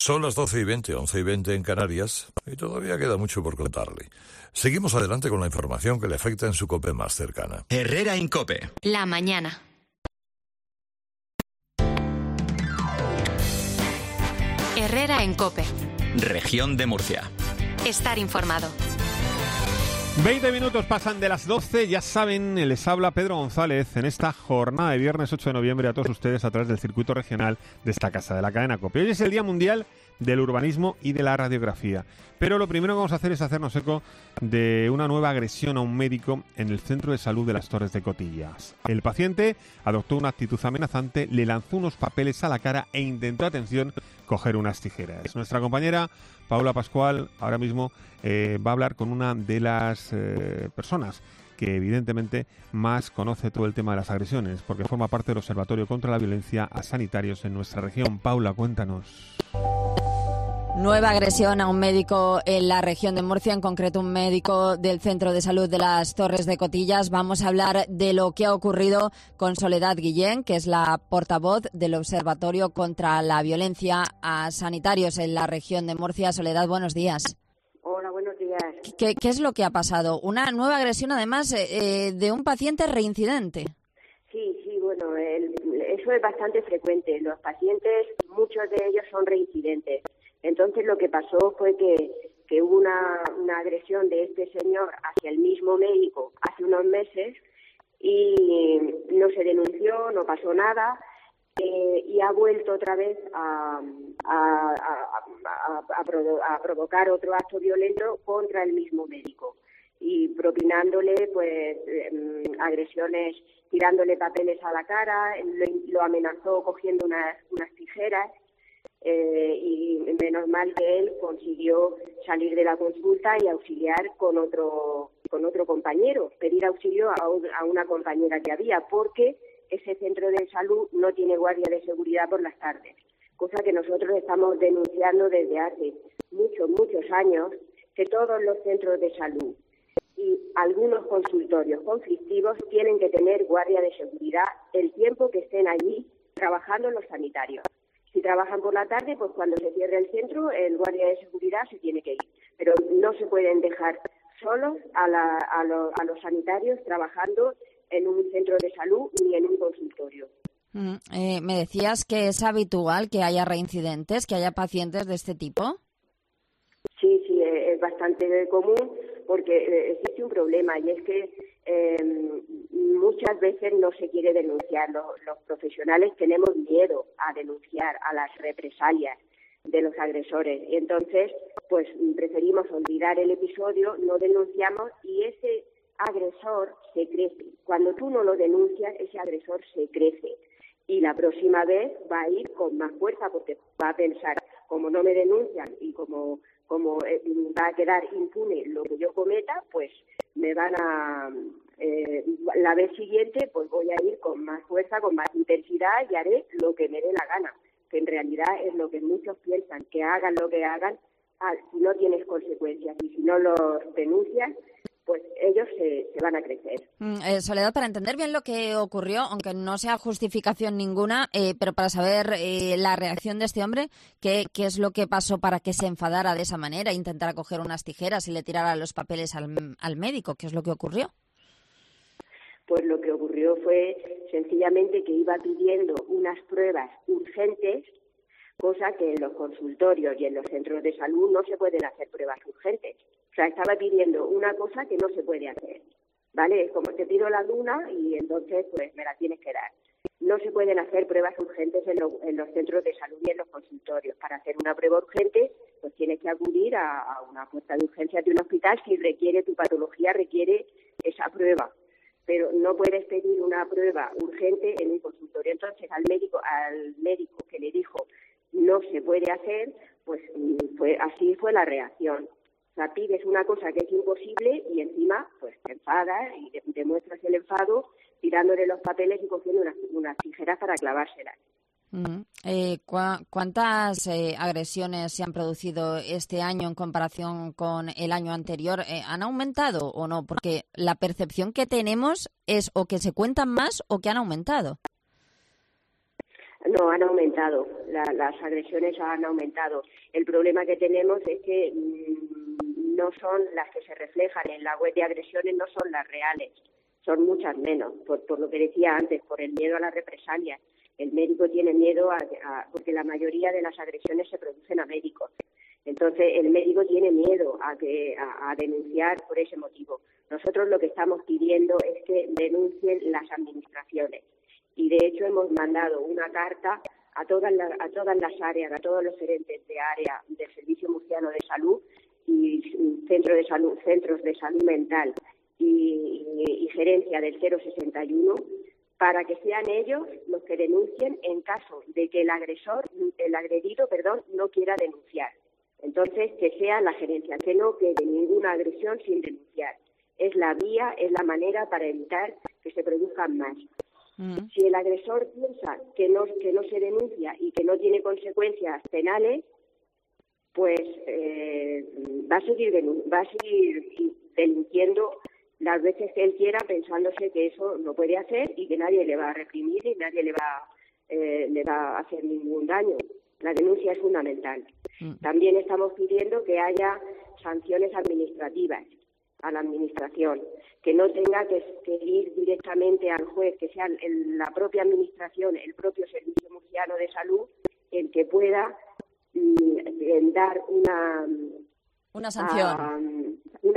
Son las 12:20, 11:20 en Canarias, y todavía queda mucho por contarle. Seguimos adelante con la información que le afecta en su COPE más cercana. Herrera en COPE. La mañana. Herrera en COPE. Región de Murcia. Estar informado. 20 minutos pasan de las 12, ya saben, les habla Pedro González en esta jornada de viernes 8 de noviembre a todos ustedes a través del circuito regional de esta casa, de la cadena COPE. Hoy es el Día Mundial del Urbanismo y de la Radiografía, pero lo primero que vamos a hacer es hacernos eco de una nueva agresión a un médico en el Centro de Salud de las Torres de Cotillas. El paciente adoptó una actitud amenazante, le lanzó unos papeles a la cara e intentó, atención, coger unas tijeras. Nuestra compañera Paula Pascual ahora mismo va a hablar con una de las personas que evidentemente más conoce todo el tema de las agresiones, porque forma parte del Observatorio contra la Violencia a Sanitarios en nuestra región. Paula, cuéntanos. Nueva agresión a un médico en la región de Murcia, en concreto un médico del Centro de Salud de las Torres de Cotillas. Vamos a hablar de lo que ha ocurrido con Soledad Guillén, que es la portavoz del Observatorio contra la Violencia a Sanitarios en la región de Murcia. Soledad, buenos días. Hola, buenos días. ¿Qué es lo que ha pasado? Una nueva agresión, además, de un paciente reincidente. Sí, bueno, eso es bastante frecuente. Los pacientes, muchos de ellos son reincidentes. Entonces lo que pasó fue que hubo una agresión de este señor hacia el mismo médico hace unos meses y no se denunció, no pasó nada y ha vuelto otra vez a provocar otro acto violento contra el mismo médico y propinándole pues agresiones, tirándole papeles a la cara, lo amenazó cogiendo unas tijeras. Y menos mal que él consiguió salir de la consulta y auxiliar con otro compañero, pedir auxilio a una compañera que había, porque ese centro de salud no tiene guardia de seguridad por las tardes, cosa que nosotros estamos denunciando desde hace muchos años, que todos los centros de salud y algunos consultorios conflictivos tienen que tener guardia de seguridad el tiempo que estén allí trabajando los sanitarios. Si trabajan por la tarde, pues cuando se cierre el centro, el guardia de seguridad se tiene que ir. Pero no se pueden dejar solos a los sanitarios trabajando en un centro de salud ni en un consultorio. Me decías que es habitual que haya reincidentes, que haya pacientes de este tipo. Sí, es bastante común porque existe un problema y es que muchas veces no se quiere denunciar. Los profesionales tenemos miedo a denunciar a las represalias de los agresores. Y entonces, pues preferimos olvidar el episodio, no denunciamos y ese agresor se crece. Cuando tú no lo denuncias, ese agresor se crece. Y la próxima vez va a ir con más fuerza porque va a pensar, como no me denuncian y como va a quedar impune lo que yo cometa, pues me van a... la vez siguiente pues voy a ir con más fuerza, con más intensidad y haré lo que me dé la gana, que en realidad es lo que muchos piensan, que hagan lo que hagan, si no tienes consecuencias y si no los denuncias, pues ellos se van a crecer. Soledad, para entender bien lo que ocurrió, aunque no sea justificación ninguna, pero para saber la reacción de este hombre, ¿qué es lo que pasó para que se enfadara de esa manera, intentara coger unas tijeras y le tirara los papeles al médico? ¿Qué es lo que ocurrió? Pues lo que ocurrió fue sencillamente que iba pidiendo unas pruebas urgentes, cosa que en los consultorios y en los centros de salud no se pueden hacer pruebas urgentes. O sea, estaba pidiendo una cosa que no se puede hacer, ¿vale? Es como te pido la luna y entonces pues me la tienes que dar. No se pueden hacer pruebas urgentes en los centros de salud y en los consultorios. Para hacer una prueba urgente, pues tienes que acudir a una puerta de urgencias de un hospital si tu patología requiere esa prueba. Pero no puedes pedir una prueba urgente en un consultorio. Entonces, al médico que le dijo no se puede hacer, pues así fue la reacción. O sea, pides una cosa que es imposible y encima pues te enfadas y demuestras el enfado tirándole los papeles y cogiendo unas tijeras para clavárselas. ¿Cuántas agresiones se han producido este año en comparación con el año anterior? ¿Han aumentado o no? Porque la percepción que tenemos es o que se cuentan más o que han aumentado. No, han aumentado. Las agresiones han aumentado. El problema que tenemos es que no son las que se reflejan en la web de agresiones, no son las reales. Son muchas menos, por lo que decía antes, por el miedo a las represalias. El médico tiene miedo porque la mayoría de las agresiones se producen a médicos. Entonces, el médico tiene miedo a denunciar por ese motivo. Nosotros lo que estamos pidiendo es que denuncien las administraciones. Y, de hecho, hemos mandado una carta a todas las áreas, a todos los gerentes de área del Servicio Murciano de Salud y centros de salud mental y gerencia del 061, para que sean ellos los que denuncien en caso de que el agredido, no quiera denunciar. Entonces, que sea la gerencia, que no quede ninguna agresión sin denunciar. Es la vía, es la manera para evitar que se produzcan más. Si el agresor piensa que no se denuncia y que no tiene consecuencias penales, pues va a seguir delinquiendo las veces que él quiera, pensándose que eso no puede hacer y que nadie le va a reprimir y nadie le va a hacer ningún daño. La denuncia es fundamental. También estamos pidiendo que haya sanciones administrativas a la administración, que no tenga que ir directamente al juez, que sea la propia administración, el propio Servicio Murciano de Salud, el que pueda dar una sanción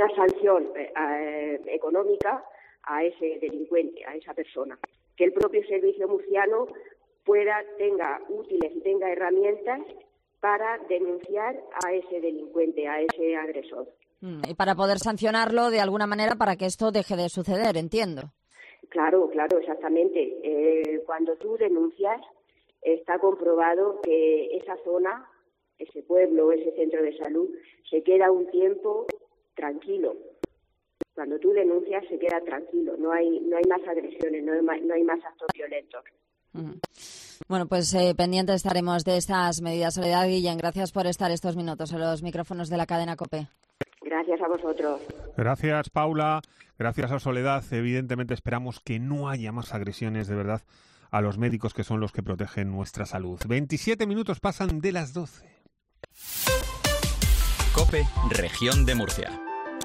económica a ese delincuente, a esa persona. Que el propio Servicio Murciano tenga útiles y tenga herramientas para denunciar a ese delincuente, a ese agresor. Y para poder sancionarlo de alguna manera para que esto deje de suceder, entiendo. Claro, exactamente. Cuando tú denuncias, está comprobado que esa zona, ese pueblo, ese centro de salud, se queda un tiempo tranquilo. Cuando tú denuncias, se queda tranquilo. No hay más agresiones, no hay más actos violentos. Bueno, pues pendientes estaremos de estas medidas. Soledad Guillén, gracias por estar estos minutos en los micrófonos de la cadena COPE. Gracias a vosotros. Gracias, Paula. Gracias a Soledad. Evidentemente esperamos que no haya más agresiones, de verdad, a los médicos, que son los que protegen nuestra salud. 27 minutos pasan de las 12. COPE, Región de Murcia.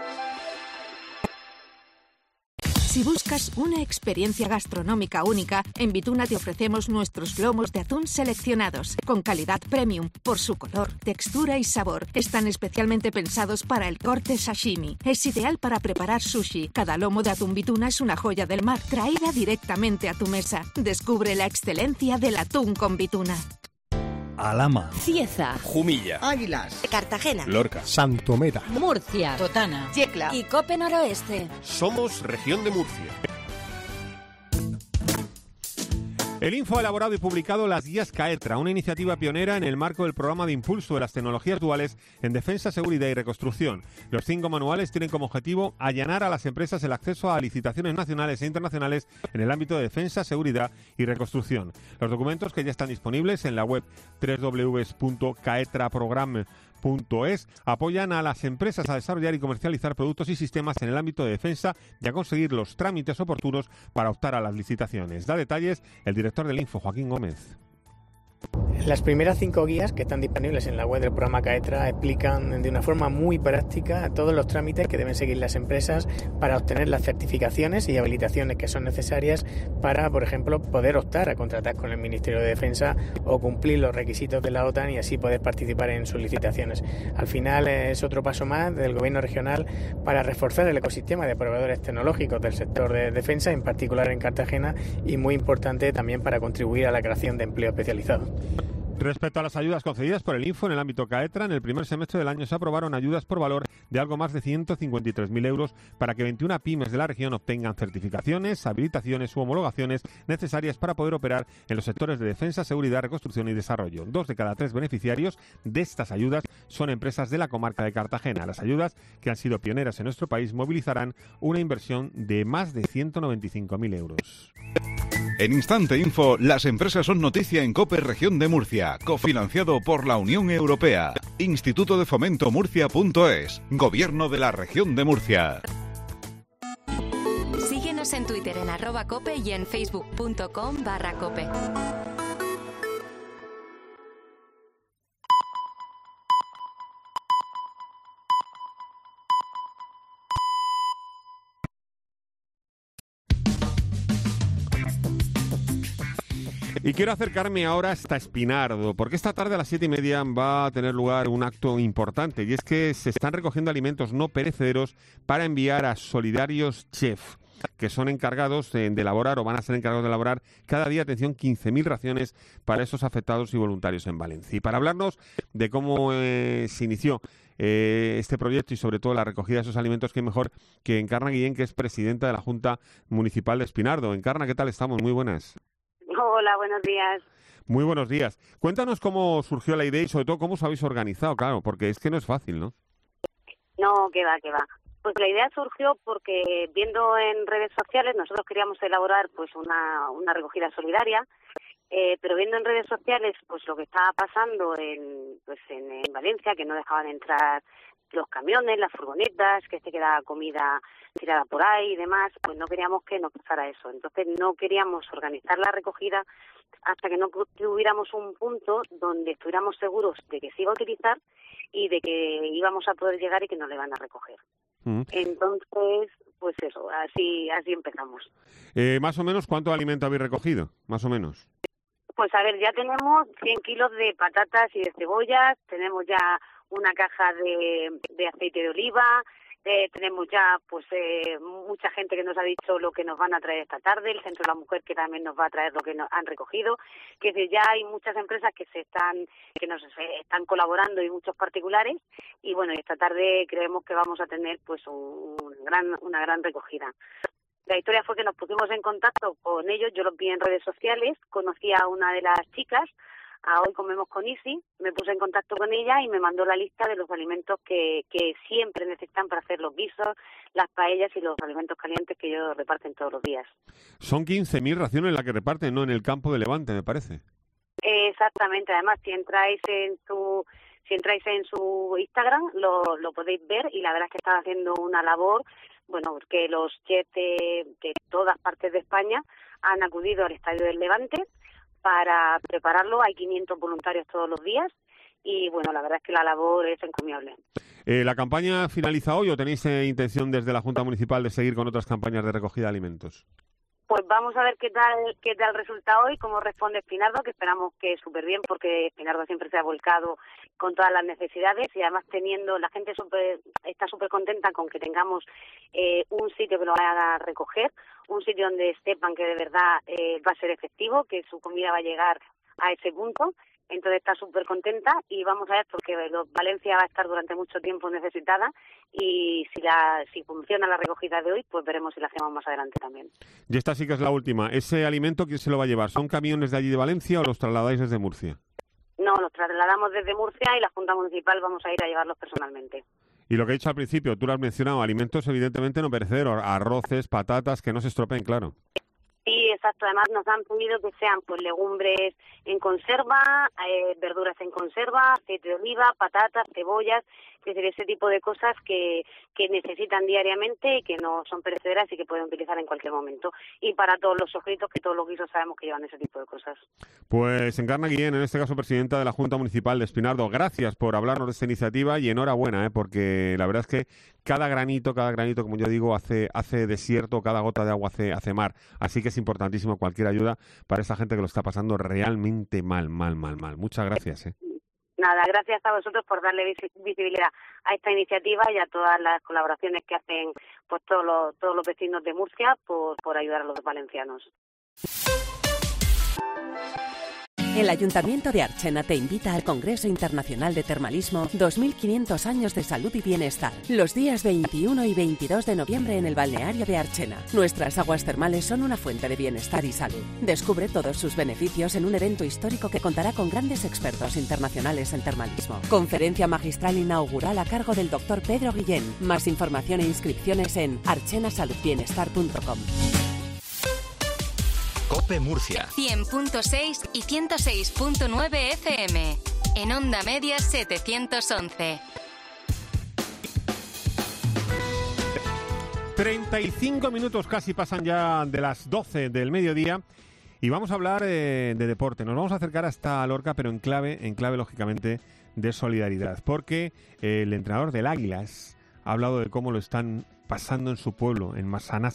Si buscas una experiencia gastronómica única, en Vituna te ofrecemos nuestros lomos de atún seleccionados, con calidad premium, por su color, textura y sabor. Están especialmente pensados para el corte sashimi. Es ideal para preparar sushi. Cada lomo de atún Vituna es una joya del mar, traída directamente a tu mesa. Descubre la excelencia del atún con Vituna. Alhama, Cieza, Jumilla, Águilas, Cartagena, Lorca, Santomera, Murcia, Totana, Yecla y COPE Noroeste. Somos Región de Murcia. El Info ha elaborado y publicado las guías CAETRA, una iniciativa pionera en el marco del programa de impulso de las tecnologías duales en defensa, seguridad y reconstrucción. Los 5 manuales tienen como objetivo allanar a las empresas el acceso a licitaciones nacionales e internacionales en el ámbito de defensa, seguridad y reconstrucción. Los documentos, que ya están disponibles en la web www.caetraprogram.es, apoyan a las empresas a desarrollar y comercializar productos y sistemas en el ámbito de defensa y a conseguir los trámites oportunos para optar a las licitaciones. Da detalles el director del Info, Joaquín Gómez. Las primeras 5 guías que están disponibles en la web del programa CAETRA explican de una forma muy práctica todos los trámites que deben seguir las empresas para obtener las certificaciones y habilitaciones que son necesarias para, por ejemplo, poder optar a contratar con el Ministerio de Defensa o cumplir los requisitos de la OTAN y así poder participar en sus licitaciones. Al final es otro paso más del Gobierno regional para reforzar el ecosistema de proveedores tecnológicos del sector de defensa, en particular en Cartagena, y muy importante también para contribuir a la creación de empleo especializado. Respecto a las ayudas concedidas por el Info en el ámbito CAETRA, en el primer semestre del año se aprobaron ayudas por valor de algo más de 153.000 euros para que 21 pymes de la región obtengan certificaciones, habilitaciones u homologaciones necesarias para poder operar en los sectores de defensa, seguridad, reconstrucción y desarrollo. 2 de cada 3 beneficiarios de estas ayudas son empresas de la comarca de Cartagena. Las ayudas, que han sido pioneras en nuestro país, movilizarán una inversión de más de 195.000 euros. En Instante Info, las empresas son noticia en COPE Región de Murcia, cofinanciado por la Unión Europea. Instituto de Fomento Murcia.es, Gobierno de la Región de Murcia. Síguenos en Twitter en @cope y en facebook.com/cope. Y quiero acercarme ahora hasta Espinardo, porque esta tarde a las 7:30 va a tener lugar un acto importante, y es que se están recogiendo alimentos no perecederos para enviar a Solidarios Chef, que son encargados de elaborar, o van a ser encargados de elaborar cada día, atención, 15.000 raciones para esos afectados y voluntarios en Valencia. Y para hablarnos de cómo se inició este proyecto y sobre todo la recogida de esos alimentos, qué mejor que Encarna Guillén, que es presidenta de la Junta Municipal de Espinardo. Encarna, ¿qué tal estamos? Muy buenas. Hola, buenos días. Muy buenos días. Cuéntanos cómo surgió la idea y sobre todo cómo os habéis organizado, claro, porque es que no es fácil, ¿no? No, que va. Pues la idea surgió porque viendo en redes sociales, nosotros queríamos elaborar pues una recogida solidaria, pero viendo en redes sociales pues lo que estaba pasando en Valencia, que no dejaban entrar los camiones, las furgonetas, que se quedaba comida tirada por ahí y demás, pues no queríamos que nos pasara eso. Entonces no queríamos organizar la recogida hasta que no tuviéramos un punto donde estuviéramos seguros de que se iba a utilizar y de que íbamos a poder llegar y que nos le van a recoger. Entonces, pues eso, así empezamos. Más o menos, ¿cuánto alimento habéis recogido? Más o menos. Pues a ver, ya tenemos 100 kilos de patatas y de cebollas, tenemos ya una caja de aceite de oliva, tenemos ya pues mucha gente que nos ha dicho lo que nos van a traer esta tarde, el Centro de la Mujer que también nos va a traer lo que nos han recogido, que es decir, ya hay muchas empresas que nos están colaborando y muchos particulares, y bueno, esta tarde creemos que vamos a tener pues una gran recogida. La historia fue que nos pusimos en contacto con ellos, yo los vi en redes sociales, conocí a una de las chicas, a Hoy Comemos con Isi, me puse en contacto con ella y me mandó la lista de los alimentos que siempre necesitan para hacer los guisos, las paellas y los alimentos calientes que ellos reparten todos los días. Son 15.000 raciones las que reparten, ¿no? En el campo de Levante, me parece. Exactamente, además si entráis en su Instagram lo podéis ver, y la verdad es que están haciendo una labor, bueno, porque los chefs de todas partes de España han acudido al Estadio del Levante para prepararlo. Hay 500 voluntarios todos los días y, bueno, la verdad es que la labor es encomiable. ¿La campaña finaliza hoy o tenéis intención desde la Junta Municipal de seguir con otras campañas de recogida de alimentos? Pues vamos a ver qué tal resulta hoy, cómo responde Espinardo, que esperamos que súper bien, porque Espinardo siempre se ha volcado con todas las necesidades y además la gente está súper contenta con que tengamos un sitio que lo vaya a recoger, un sitio donde sepan que de verdad va a ser efectivo, que su comida va a llegar a ese punto. Entonces está súper contenta y vamos a ver, porque Valencia va a estar durante mucho tiempo necesitada, y si funciona la recogida de hoy, pues veremos si la hacemos más adelante también. Y esta sí que es la última. ¿Ese alimento quién se lo va a llevar? ¿Son camiones de allí de Valencia o los trasladáis desde Murcia? No, los trasladamos desde Murcia y la Junta Municipal vamos a ir a llevarlos personalmente. Y lo que he dicho al principio, tú lo has mencionado, alimentos evidentemente no perecederos, arroces, patatas, que no se estropeen, claro. Sí, exacto. Además nos han pedido que sean pues legumbres en conserva, verduras en conserva, aceite de oliva, patatas, cebollas, es decir, ese tipo de cosas que necesitan diariamente y que no son perecederas y que pueden utilizar en cualquier momento. Y para todos los sofritos, que todos los guisos sabemos que llevan ese tipo de cosas. Pues Encarna Guillén, en este caso presidenta de la Junta Municipal de Espinardo, gracias por hablarnos de esta iniciativa y enhorabuena, porque la verdad es que cada granito, como yo digo, hace desierto, cada gota de agua hace mar. Así que es importantísimo cualquier ayuda para esa gente que lo está pasando realmente mal. Muchas gracias. Nada, gracias a vosotros por darle visibilidad a esta iniciativa y a todas las colaboraciones que hacen pues todos los vecinos de Murcia por ayudar a los valencianos. El Ayuntamiento de Archena te invita al Congreso Internacional de Termalismo 2500 años de salud y bienestar, los días 21 y 22 de noviembre en el balneario de Archena. Nuestras aguas termales son una fuente de bienestar y salud. Descubre todos sus beneficios en un evento histórico que contará con grandes expertos internacionales en termalismo. Conferencia magistral inaugural a cargo del Dr. Pedro Guillén. Más información e inscripciones en archenasaludbienestar.com. COPE Murcia 100.6 y 106.9 FM. En Onda Media 711. 35 minutos casi pasan ya de las 12 del mediodía y vamos a hablar de deporte. Nos vamos a acercar hasta Lorca, pero en clave lógicamente de solidaridad, porque el entrenador del Águilas ha hablado de cómo lo están pasando en su pueblo, en Massanassa.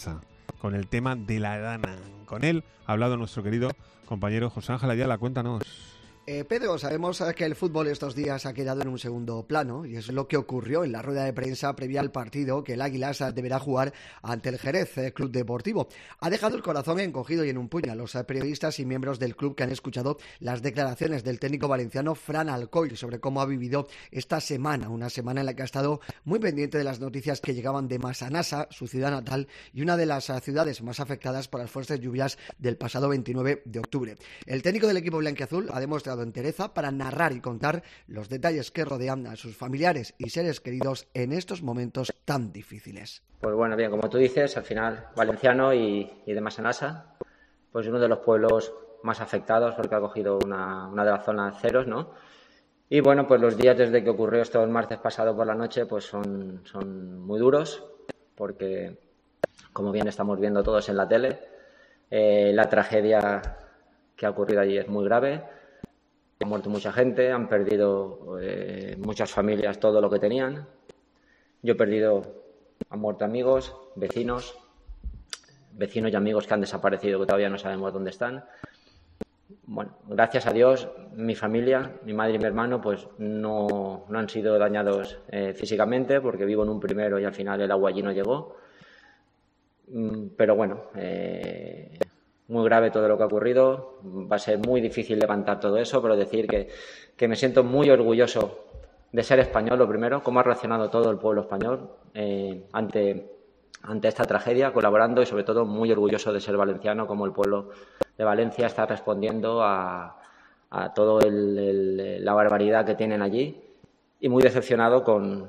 con el tema de la Dana. Con él ha hablado nuestro querido compañero José Ángel Ayala. Cuéntanos. Pedro, sabemos que el fútbol estos días ha quedado en un segundo plano y es lo que ocurrió en la rueda de prensa previa al partido que el Águilas deberá jugar ante el Jerez Club Deportivo. Ha dejado el corazón encogido y en un puño a los periodistas y miembros del club que han escuchado las declaraciones del técnico valenciano Fran Alcoy sobre cómo ha vivido esta semana, una semana en la que ha estado muy pendiente de las noticias que llegaban de Massanassa, su ciudad natal, y una de las ciudades más afectadas por las fuertes lluvias del pasado 29 de octubre. El técnico del equipo blanquiazul ha demostrado entereza para narrar y contar los detalles que rodean a sus familiares y seres queridos en estos momentos tan difíciles. Pues bueno, bien, como tú dices, al final valenciano y de Massanassa, pues uno de los pueblos más afectados porque ha cogido una de las zonas ceros, ¿no? Y bueno, pues los días desde que ocurrió esto el martes pasado por la noche, pues son muy duros porque, como bien estamos viendo todos en la tele, la tragedia que ha ocurrido allí es muy grave. Ha muerto mucha gente, han perdido muchas familias todo lo que tenían. Yo he perdido, han muerto amigos, vecinos y amigos que han desaparecido, que todavía no sabemos dónde están. Bueno, gracias a Dios, mi familia, mi madre y mi hermano, pues no han sido dañados físicamente, porque vivo en un primero y al final el agua allí no llegó. Pero bueno, muy grave todo lo que ha ocurrido. Va a ser muy difícil levantar todo eso, pero decir que me siento muy orgulloso de ser español, lo primero, cómo ha reaccionado todo el pueblo español ante esta tragedia, colaborando, y sobre todo muy orgulloso de ser valenciano, como el pueblo de Valencia está respondiendo a toda la barbaridad que tienen allí, y muy decepcionado con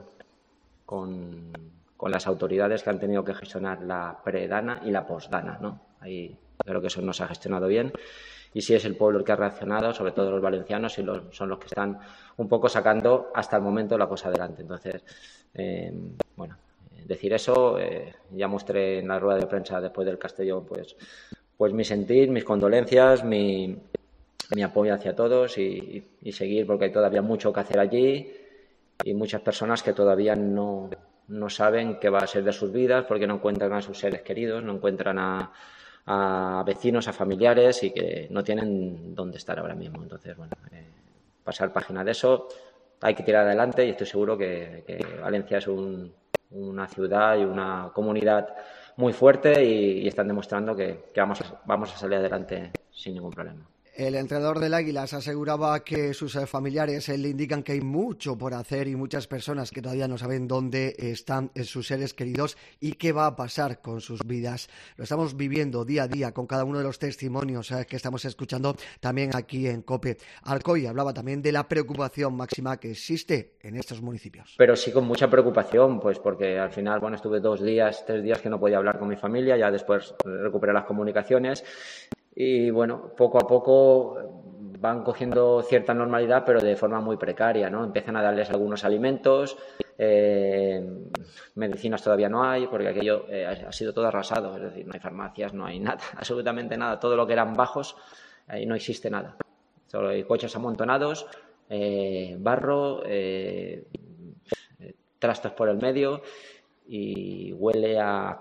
las autoridades que han tenido que gestionar la pre-Dana y la post-Dana, ¿no? Ahí creo que eso no se ha gestionado bien, y sí es el pueblo el que ha reaccionado, sobre todo los valencianos, y son los que están un poco sacando hasta el momento la cosa adelante. Entonces, bueno, decir eso, ya mostré en la rueda de prensa después del Castellón pues mi sentir, mis condolencias, mi apoyo hacia todos, y seguir, porque hay todavía mucho que hacer allí y muchas personas que todavía no saben qué va a ser de sus vidas, porque no encuentran a sus seres queridos, no encuentran a vecinos, a familiares, y que no tienen dónde estar ahora mismo. Entonces, bueno, pasar página de eso, hay que tirar adelante, y estoy seguro que Valencia es una ciudad y una comunidad muy fuerte, y están demostrando que vamos a salir adelante sin ningún problema. El entrenador del Águilas aseguraba que sus familiares le indican que hay mucho por hacer y muchas personas que todavía no saben dónde están sus seres queridos y qué va a pasar con sus vidas. Lo estamos viviendo día a día con cada uno de los testimonios que estamos escuchando también aquí en COPE. Alcoy hablaba también de la preocupación máxima que existe en estos municipios. Pero sí con mucha preocupación, pues porque al final, bueno, estuve 3 días que no podía hablar con mi familia, ya después recuperé las comunicaciones. Y bueno, poco a poco van cogiendo cierta normalidad, pero de forma muy precaria, ¿no? Empiezan a darles algunos alimentos, medicinas todavía no hay, porque aquello ha sido todo arrasado, es decir, no hay farmacias, no hay nada, absolutamente nada. Todo lo que eran bajos, ahí no existe nada. Solo hay coches amontonados, barro, trastos por el medio, y huele a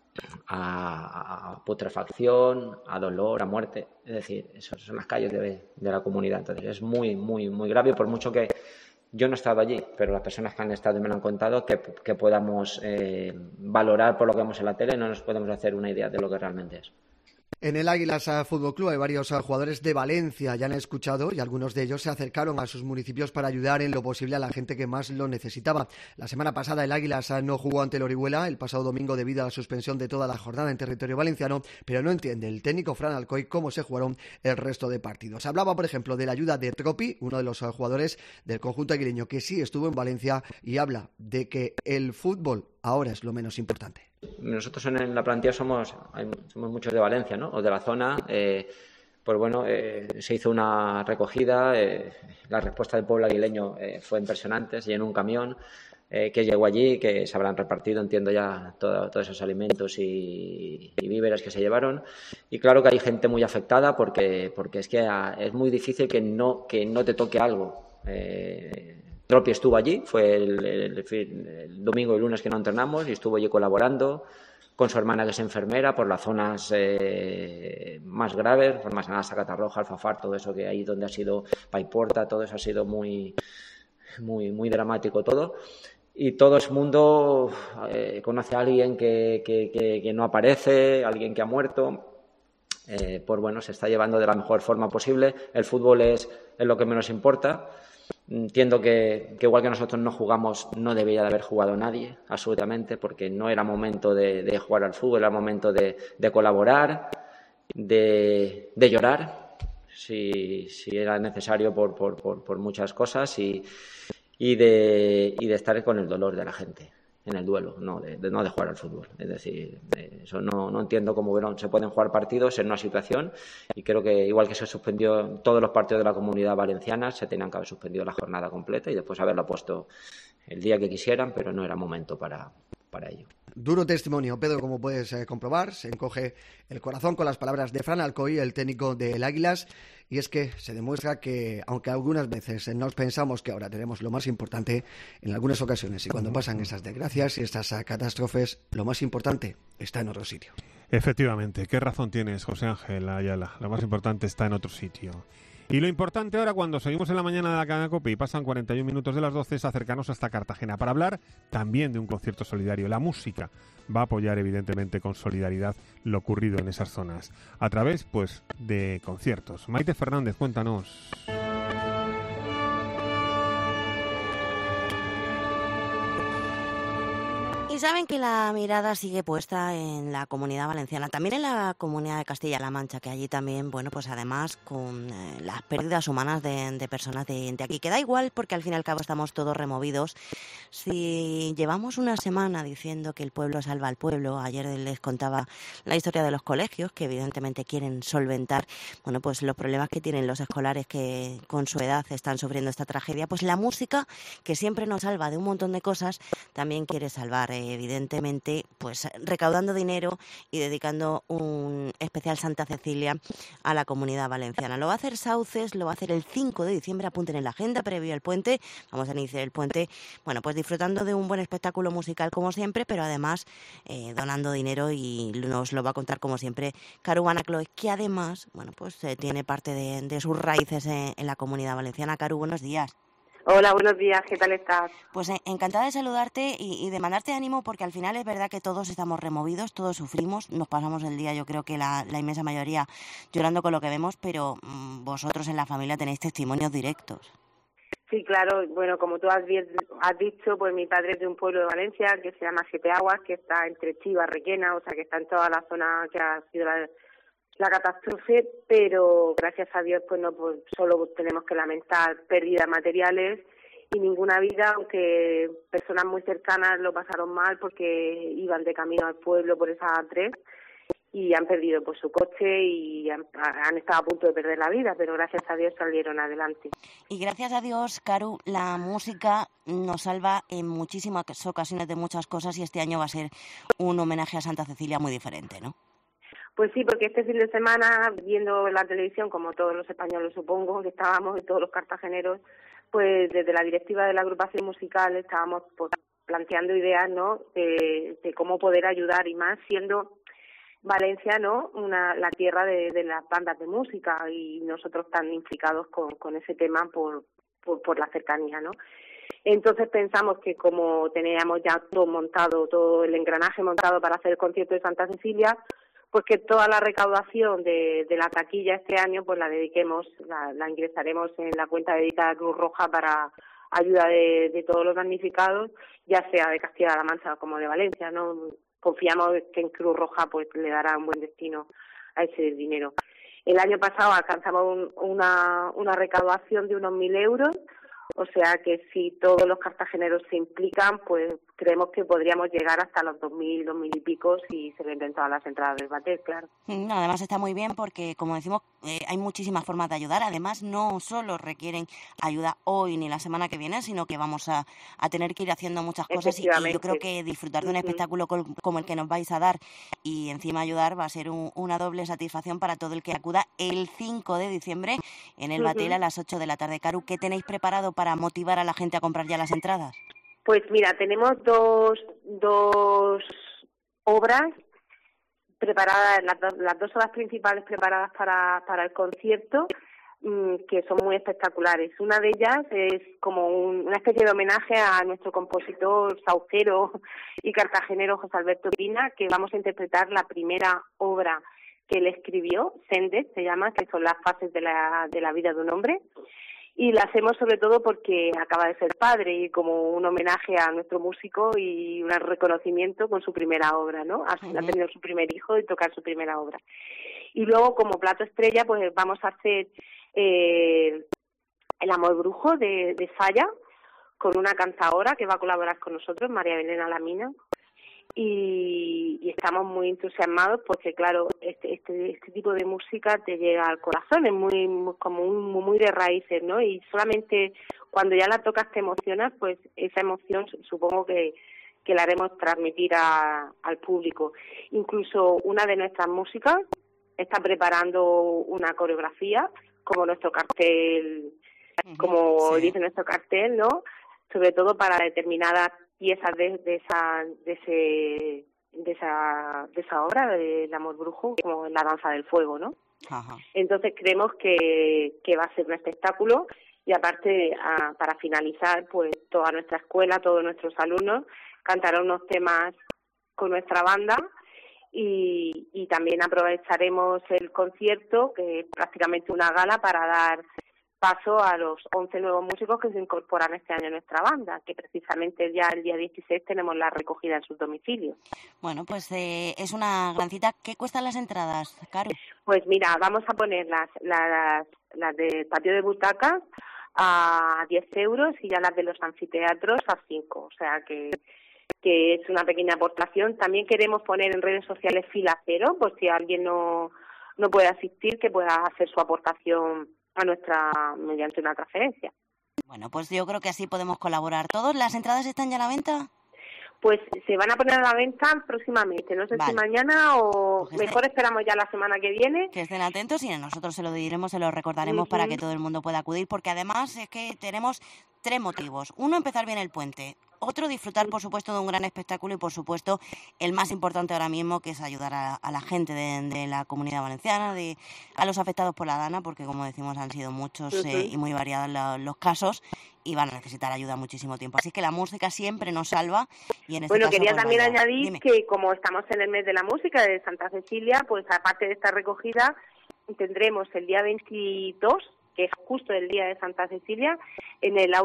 putrefacción, a dolor, a muerte. Es decir, esas son las calles de la comunidad. Entonces es muy, muy, muy grave, por mucho que yo no he estado allí, pero las personas que han estado y me lo han contado, que podamos valorar por lo que vemos en la tele, no nos podemos hacer una idea de lo que realmente es. En el Águilas Fútbol Club hay varios jugadores de Valencia, ya han escuchado, y algunos de ellos se acercaron a sus municipios para ayudar en lo posible a la gente que más lo necesitaba. La semana pasada el Águilas no jugó ante el Orihuela el pasado domingo debido a la suspensión de toda la jornada en territorio valenciano, pero no entiende el técnico Fran Alcoy cómo se jugaron el resto de partidos. Hablaba, por ejemplo, de la ayuda de Tropi, uno de los jugadores del conjunto aguileño que sí estuvo en Valencia, y habla de que el fútbol ahora es lo menos importante. Nosotros en la plantilla somos muchos de Valencia, ¿no? O de la zona. Pues bueno, se hizo una recogida. La respuesta del pueblo aguileño fue impresionante. Se llenó un camión que llegó allí, que se habrán repartido, entiendo ya, todos esos alimentos y víveres que se llevaron. Y claro que hay gente muy afectada porque es que es muy difícil que no te toque algo. Tropi estuvo allí, fue el domingo y lunes que no entrenamos, y estuvo allí colaborando con su hermana que es enfermera, por las zonas más graves, por Massanassa, Catarroja, Alfafar, todo eso que ahí donde ha sido Paiporta, todo eso ha sido muy dramático todo. Y todo ese mundo conoce a alguien que no aparece, alguien que ha muerto. Pues bueno, se está llevando de la mejor forma posible. El fútbol es lo que menos importa. Entiendo que igual que nosotros no jugamos, no debería de haber jugado nadie, absolutamente, porque no era momento de jugar al fútbol, era momento de colaborar, de llorar, si era necesario por muchas cosas y de estar con el dolor de la gente en el duelo, no de jugar al fútbol. Es decir, eso no entiendo cómo se pueden jugar partidos en una situación, y creo que igual que se suspendió todos los partidos de la Comunidad Valenciana, se tenían que haber suspendido la jornada completa y después haberla puesto el día que quisieran, pero no era momento para ello. Duro testimonio, Pedro, como puedes comprobar. Se encoge el corazón con las palabras de Fran Alcoy, el técnico del Águilas, y es que se demuestra que, aunque algunas veces nos pensamos que ahora tenemos lo más importante, en algunas ocasiones, y cuando pasan esas desgracias y estas catástrofes, lo más importante está en otro sitio. Efectivamente, qué razón tienes, José Ángel Ayala. Lo más importante está en otro sitio. Y lo importante ahora, cuando seguimos en la mañana de la cadena COPE y pasan 41 minutos de las 12, es acercarnos hasta Cartagena para hablar también de un concierto solidario. La música va a apoyar, evidentemente, con solidaridad lo ocurrido en esas zonas, a través, pues, de conciertos. Maite Fernández, cuéntanos. Y saben que la mirada sigue puesta en la Comunidad Valenciana, también en la Comunidad de Castilla-La Mancha, que allí también, bueno, pues además con las pérdidas humanas de personas de aquí, que da igual porque al fin y al cabo estamos todos removidos. Si llevamos una semana diciendo que el pueblo salva al pueblo, ayer les contaba la historia de los colegios, que evidentemente quieren solventar, bueno, pues los problemas que tienen los escolares que con su edad están sufriendo esta tragedia, pues la música, que siempre nos salva de un montón de cosas, también quiere salvar, evidentemente, pues recaudando dinero y dedicando un especial Santa Cecilia a la Comunidad Valenciana. Lo va a hacer Sauces, lo va a hacer el 5 de diciembre, apunten en la agenda previo al puente. Vamos a iniciar el puente, bueno, pues disfrutando de un buen espectáculo musical como siempre, pero además donando dinero, y nos lo va a contar como siempre Caru Banacloes, que además, bueno, pues tiene parte de sus raíces en la Comunidad Valenciana. Caru, buenos días. Hola, buenos días, ¿qué tal estás? Pues encantada de saludarte y de mandarte ánimo, porque al final es verdad que todos estamos removidos, todos sufrimos, nos pasamos el día, yo creo que la inmensa mayoría llorando con lo que vemos, pero vosotros en la familia tenéis testimonios directos. Sí, claro, bueno, como tú has dicho, pues mi padre es de un pueblo de Valencia que se llama Siete Aguas, que está entre Chiva, Requena, o sea que está en toda la zona que ha sido la catástrofe, pero gracias a Dios pues solo tenemos que lamentar pérdidas materiales y ninguna vida, aunque personas muy cercanas lo pasaron mal porque iban de camino al pueblo por esa A3 y han perdido pues su coche y han estado a punto de perder la vida, pero gracias a Dios salieron adelante. Y gracias a Dios, Caru, la música nos salva en muchísimas ocasiones de muchas cosas, y este año va a ser un homenaje a Santa Cecilia muy diferente, ¿no? Pues sí, porque este fin de semana, viendo la televisión, como todos los españoles supongo que estábamos, y todos los cartageneros, pues desde la directiva de la agrupación musical estábamos pues planteando ideas, ¿no?, de cómo poder ayudar, y más siendo Valencia, ¿no?, la tierra de las bandas de música, y nosotros tan implicados con ese tema por la cercanía, ¿no? Entonces pensamos que como teníamos ya todo montado, todo el engranaje montado para hacer el concierto de Santa Cecilia, pues que toda la recaudación de la taquilla este año pues la dediquemos, la ingresaremos en la cuenta dedicada a Cruz Roja para ayuda de todos los damnificados, ya sea de Castilla-La Mancha como de Valencia, ¿no? Confiamos que en Cruz Roja pues le dará un buen destino a ese dinero. El año pasado alcanzamos una recaudación de unos 1.000 euros, o sea que si todos los cartageneros se implican, pues creemos que podríamos llegar hasta los 2.000, 2.000 y pico si se venden todas las entradas del Batet, claro. Además está muy bien porque, como decimos, hay muchísimas formas de ayudar. Además, no solo requieren ayuda hoy ni la semana que viene, sino que vamos a tener que ir haciendo muchas cosas, y yo creo que disfrutar de un espectáculo como el que nos vais a dar y encima ayudar va a ser una doble satisfacción para todo el que acuda el 5 de diciembre en el Batel a las 8 de la tarde. Caru, ¿qué tenéis preparado para motivar a la gente a comprar ya las entradas? Pues mira, tenemos dos obras preparadas, las 2 horas principales preparadas para el concierto, que son muy espectaculares. Una de ellas es como una especie de homenaje a nuestro compositor saucero y cartagenero José Alberto Pina, que vamos a interpretar la primera obra que él escribió, Sendes se llama, que son las fases de la vida de un hombre, y la hacemos sobre todo porque acaba de ser padre y como un homenaje a nuestro músico y un reconocimiento con su primera obra, ¿no? Ha tenido su primer hijo y tocar su primera obra. Y luego, como plato estrella, pues vamos a hacer El amor brujo de Falla, con una cantadora que va a colaborar con nosotros, María Belén Alamina, y estamos muy entusiasmados porque, claro, este tipo de música te llega al corazón, es muy de raíces, ¿no? Y solamente cuando ya la tocas te emocionas, pues esa emoción supongo que la haremos transmitir al público. Incluso una de nuestras músicas está preparando una coreografía, como nuestro cartel, como dice nuestro cartel, ¿no? Sobre todo para determinadas piezas de esa obra del amor brujo, como la danza del fuego, ¿no? Ajá. Entonces creemos que va a ser un espectáculo y aparte para finalizar, pues toda nuestra escuela, todos nuestros alumnos cantarán unos temas con nuestra banda y también aprovecharemos el concierto, que es prácticamente una gala, para dar paso a los 11 nuevos músicos que se incorporan este año a nuestra banda, que precisamente ya el día 16 tenemos la recogida en sus domicilios. Bueno, pues es una gran cita. ¿Qué cuestan las entradas, Caro? Pues mira, vamos a poner las del patio de butacas a 10 euros y ya las de los anfiteatros a 5, o sea que es una pequeña aportación. También queremos poner en redes sociales fila cero, por si alguien no puede asistir, que pueda hacer su aportación mediante una transferencia. Bueno, pues yo creo que así podemos colaborar todos. ¿Las entradas están ya a la venta? Pues se van a poner a la venta próximamente, no sé si mañana o pues mejor esperamos ya la semana que viene. Que estén atentos y nosotros se lo diremos, se lo recordaremos para que todo el mundo pueda acudir, porque además es que tenemos 3 motivos. Uno, empezar bien el puente. Otro, disfrutar, por supuesto, de un gran espectáculo y, por supuesto, el más importante ahora mismo, que es ayudar a la gente de la Comunidad Valenciana, a los afectados por la Dana, porque, como decimos, han sido muchos y muy variados los casos y van a necesitar ayuda muchísimo tiempo. Así que la música siempre nos salva. Y en este caso, quería pues, también añadir que, como estamos en el mes de la música de Santa Cecilia, pues aparte de esta recogida, tendremos el día 22, que es justo el día de Santa Cecilia, en el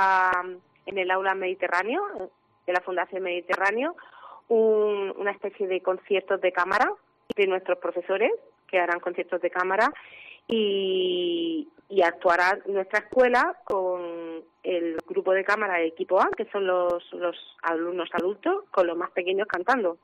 aula Mediterráneo, de la Fundación Mediterráneo, una especie de conciertos de cámara de nuestros profesores, que harán conciertos de cámara, y actuará nuestra escuela con el grupo de cámara de equipo A, que son los alumnos adultos, con los más pequeños cantando.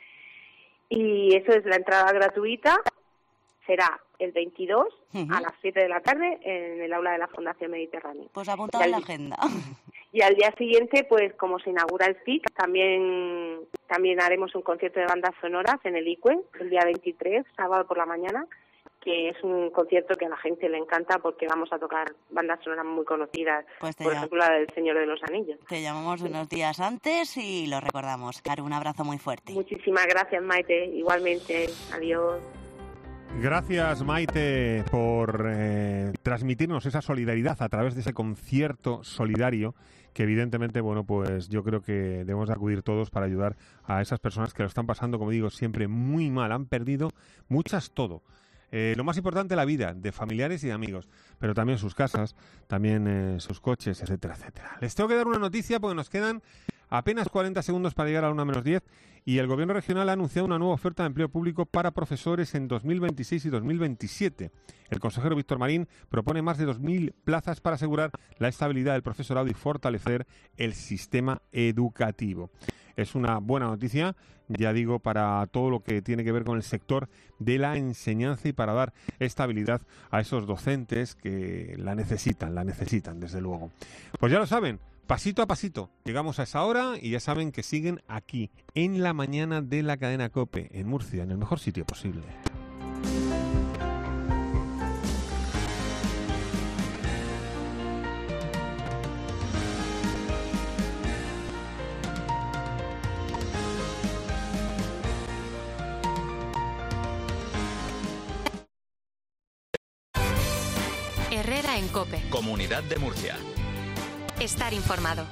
Y eso es la entrada gratuita, será el 22 a las 7 de la tarde en el aula de la Fundación Mediterráneo. Pues apuntado en la agenda. Y al día siguiente, pues como se inaugura el FIC, también haremos un concierto de bandas sonoras en el ICUE, el día 23, sábado por la mañana, que es un concierto que a la gente le encanta porque vamos a tocar bandas sonoras muy conocidas, pues por ejemplo la del Señor de los Anillos. Te llamamos unos días antes y lo recordamos. Caro, un abrazo muy fuerte. Muchísimas gracias, Maite, igualmente. Adiós. Gracias, Maite, por transmitirnos esa solidaridad a través de ese concierto solidario que evidentemente, bueno, pues yo creo que debemos de acudir todos para ayudar a esas personas que lo están pasando, como digo, siempre muy mal. Han perdido muchas todo. Lo más importante, la vida de familiares y de amigos, pero también sus casas, también sus coches, etcétera, etcétera. Les tengo que dar una noticia porque nos quedan apenas 40 segundos para llegar a la 1:10 y el Gobierno regional ha anunciado una nueva oferta de empleo público para profesores en 2026 y 2027. El consejero Víctor Marín propone más de 2.000 plazas para asegurar la estabilidad del profesorado y fortalecer el sistema educativo. Es una buena noticia, ya digo, para todo lo que tiene que ver con el sector de la enseñanza y para dar estabilidad a esos docentes que la necesitan desde luego. Pues ya lo saben, pasito a pasito llegamos a esa hora y ya saben que siguen aquí, en la mañana de la cadena COPE, en Murcia, en el mejor sitio posible. Herrera en COPE. Comunidad de Murcia. Estar informado.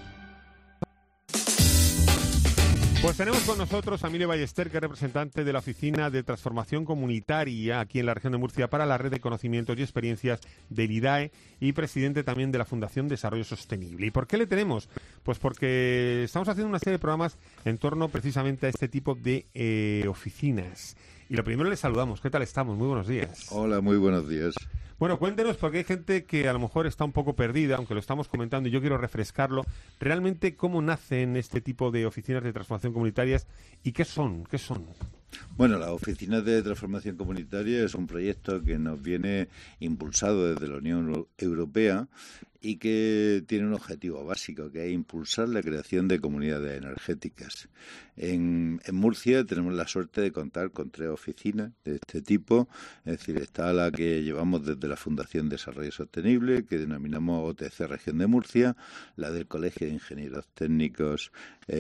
Pues tenemos con nosotros a Emilio Ballester, que es representante de la Oficina de Transformación Comunitaria aquí en la región de Murcia para la Red de Conocimientos y Experiencias del IDAE y presidente también de la Fundación Desarrollo Sostenible. ¿Y por qué le tenemos? Pues porque estamos haciendo una serie de programas en torno precisamente a este tipo de oficinas. Y lo primero le saludamos. ¿Qué tal estamos? Muy buenos días. Hola, muy buenos días. Bueno, cuéntenos, porque hay gente que a lo mejor está un poco perdida, aunque lo estamos comentando y yo quiero refrescarlo. Realmente, ¿cómo nacen este tipo de oficinas de transformación comunitarias y qué son? ¿Qué son? Bueno, las oficinas de transformación comunitaria es un proyecto que nos viene impulsado desde la Unión Europea y que tiene un objetivo básico, que es impulsar la creación de comunidades energéticas. En Murcia tenemos la suerte de contar con 3 oficinas de este tipo, es decir, está la que llevamos desde la Fundación Desarrollo Sostenible, que denominamos OTC Región de Murcia, la del Colegio de Ingenieros Técnicos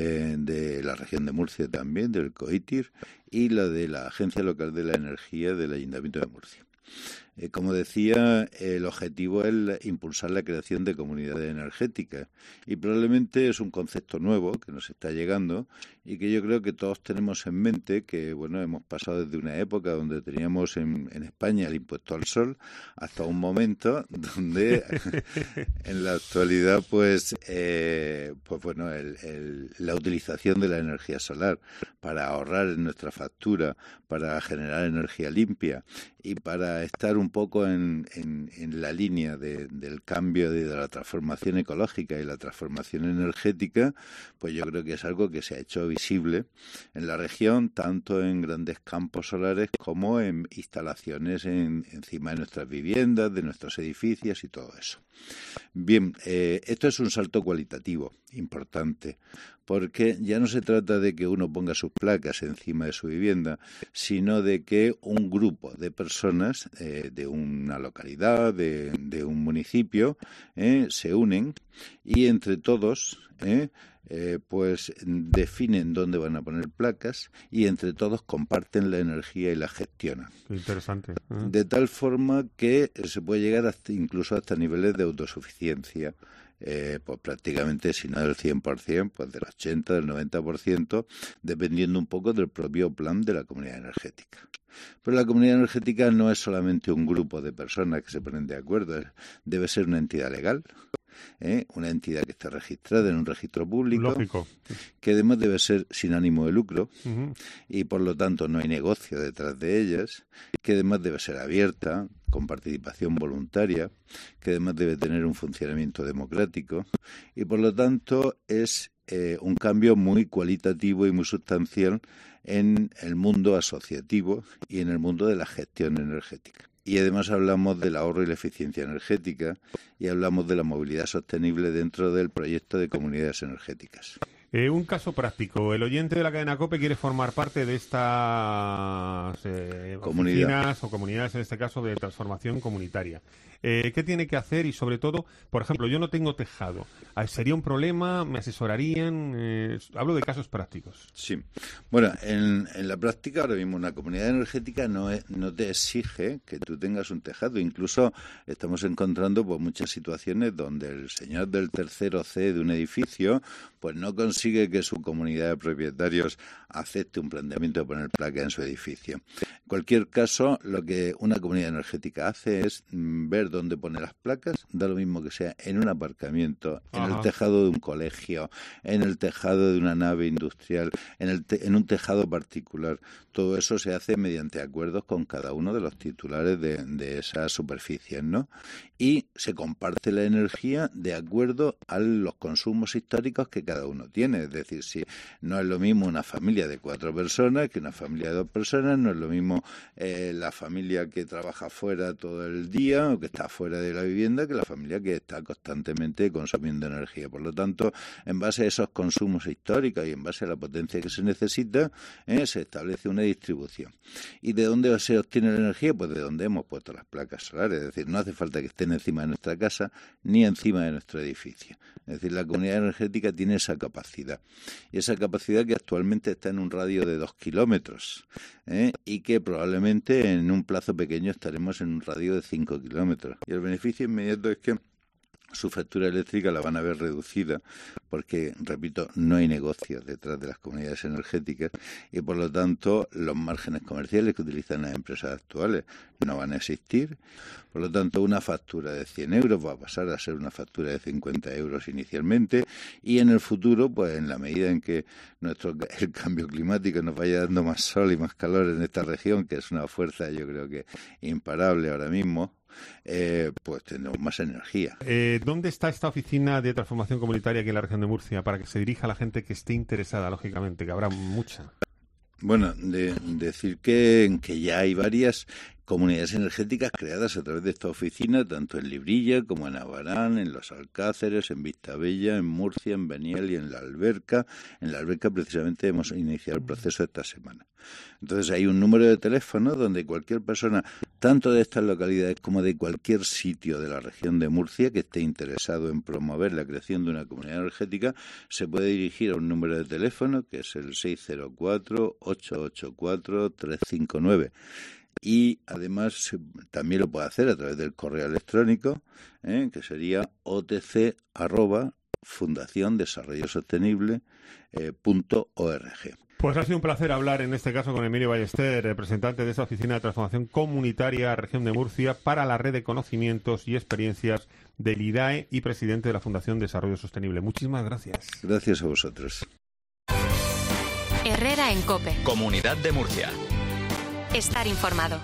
de la Región de Murcia también, del COITIR, y la de la Agencia Local de la Energía del Ayuntamiento de Murcia. Como decía, el objetivo es impulsar la creación de comunidades energéticas y probablemente es un concepto nuevo que nos está llegando y que yo creo que todos tenemos en mente que, bueno, hemos pasado desde una época donde teníamos en España el impuesto al sol hasta un momento donde en la actualidad pues bueno, la utilización de la energía solar para ahorrar en nuestra factura, para generar energía limpia y para estar un poco en la línea del cambio de la transformación ecológica y la transformación energética, pues yo creo que es algo que se ha hecho visible en la región, tanto en grandes campos solares como en instalaciones encima de nuestras viviendas, de nuestros edificios y todo eso. Bien, esto es un salto cualitativo importante, porque ya no se trata de que uno ponga sus placas encima de su vivienda, sino de que un grupo de personas de una localidad, de un municipio, se unen y entre todos pues definen dónde van a poner placas y entre todos comparten la energía y la gestionan. Interesante. De tal forma que se puede llegar incluso hasta niveles de autosuficiencia. Pues prácticamente, si no del 100%, pues del 80%, del 90%, dependiendo un poco del propio plan de la comunidad energética. Pero la comunidad energética no es solamente un grupo de personas que se ponen de acuerdo, debe ser una entidad legal, una entidad que esté registrada en un registro público. Lógico. Que además debe ser sin ánimo de lucro y por lo tanto no hay negocio detrás de ellas, que además debe ser abierta, con participación voluntaria, que además debe tener un funcionamiento democrático y por lo tanto es un cambio muy cualitativo y muy sustancial en el mundo asociativo y en el mundo de la gestión energética. Y además hablamos del ahorro y la eficiencia energética y hablamos de la movilidad sostenible dentro del proyecto de comunidades energéticas. Un caso práctico. El oyente de la cadena COPE quiere formar parte de estas oficinas o comunidades, en este caso, de transformación comunitaria. ¿Qué tiene que hacer? Y sobre todo, por ejemplo, yo no tengo tejado. ¿Sería un problema? ¿Me asesorarían? Hablo de casos prácticos. Sí. Bueno, en la práctica ahora mismo una comunidad energética no te exige que tú tengas un tejado. Incluso estamos encontrando pues muchas situaciones donde el señor del tercero C de un edificio pues no consigue que su comunidad de propietarios acepte un planteamiento de poner placa en su edificio. En cualquier caso, lo que una comunidad energética hace es ver dónde pone las placas, da lo mismo que sea en un aparcamiento, en el tejado de un colegio, en el tejado de una nave industrial, en un tejado particular. Todo eso se hace mediante acuerdos con cada uno de los titulares de esas superficies, ¿no? Y se comparte la energía de acuerdo a los consumos históricos que cada uno tiene. Es decir, si no es lo mismo una familia de 4 personas que una familia de 2 personas, no es lo mismo la familia que trabaja fuera todo el día o que está fuera de la vivienda que la familia que está constantemente consumiendo energía. Por lo tanto, en base a esos consumos históricos y en base a la potencia que se necesita, se establece una distribución. ¿Y de dónde se obtiene la energía? Pues de donde hemos puesto las placas solares. Es decir, no hace falta que estén encima de nuestra casa ni encima de nuestro edificio. Es decir, la comunidad energética tiene esa capacidad. capacidad. Y esa capacidad que actualmente está en un radio de 2 kilómetros, y que probablemente en un plazo pequeño estaremos en un radio de 5 kilómetros. Y el beneficio inmediato es que su factura eléctrica la van a ver reducida porque, repito, no hay negocios detrás de las comunidades energéticas y, por lo tanto, los márgenes comerciales que utilizan las empresas actuales no van a existir. Por lo tanto, una factura de 100 euros va a pasar a ser una factura de 50 euros inicialmente y en el futuro, pues en la medida en que el cambio climático nos vaya dando más sol y más calor en esta región, que es una fuerza yo creo que imparable ahora mismo, pues tendremos más energía. ¿Dónde está esta oficina de transformación comunitaria aquí en la región de Murcia para que se dirija a la gente que esté interesada, lógicamente, que habrá mucha? Bueno, decir que ya hay varias comunidades energéticas creadas a través de esta oficina, tanto en Librilla como en Abarán, en Los Alcáceres, en Vistabella, en Murcia, en Beniel y en La Alberca. En La Alberca precisamente hemos iniciado el proceso esta semana. Entonces hay un número de teléfono donde cualquier persona, tanto de estas localidades como de cualquier sitio de la región de Murcia que esté interesado en promover la creación de una comunidad energética, se puede dirigir a un número de teléfono que es el 604-884-359. Y además también lo puede hacer a través del correo electrónico, que sería otc@fundaciondesarrollosostenible.org. Pues ha sido un placer hablar en este caso con Emilio Ballester, representante de esta Oficina de Transformación Comunitaria Región de Murcia para la Red de Conocimientos y Experiencias del IDAE y presidente de la Fundación Desarrollo Sostenible. Muchísimas gracias. Gracias a vosotros. Herrera en COPE. Comunidad de Murcia. Estar informado.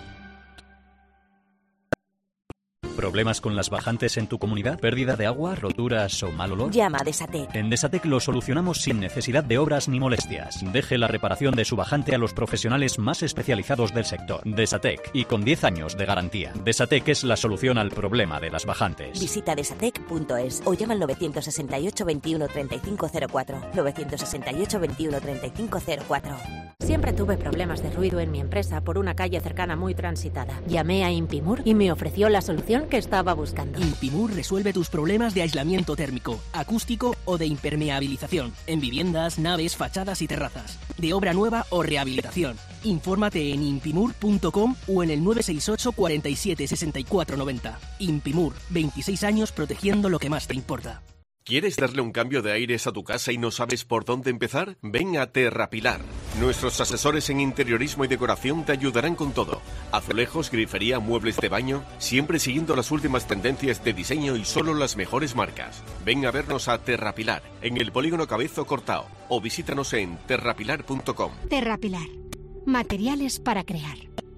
¿Problemas con las bajantes en tu comunidad? ¿Pérdida de agua, roturas o mal olor? Llama a Desatec. En Desatec lo solucionamos sin necesidad de obras ni molestias. Deje la reparación de su bajante a los profesionales más especializados del sector. Desatec, y con 10 años de garantía. Desatec es la solución al problema de las bajantes. Visita desatec.es o llama al 968 21 35 04. 968 21 35 04. Siempre tuve problemas de ruido en mi empresa por una calle cercana muy transitada. Llamé a Impimur y me ofreció la solución que estaba buscando. Impimur resuelve tus problemas de aislamiento térmico, acústico o de impermeabilización en viviendas, naves, fachadas y terrazas, de obra nueva o rehabilitación. Infórmate en impimur.com o en el 968 47 64 90. Impimur, 26 años protegiendo lo que más te importa. ¿Quieres darle un cambio de aires a tu casa y no sabes por dónde empezar? Ven a Terrapilar. Nuestros asesores en interiorismo y decoración te ayudarán con todo. Azulejos, grifería, muebles de baño, siempre siguiendo las últimas tendencias de diseño y solo las mejores marcas. Ven a vernos a Terrapilar, en el Polígono Cabezo Cortao, o visítanos en terrapilar.com. Terrapilar. Materiales para crear.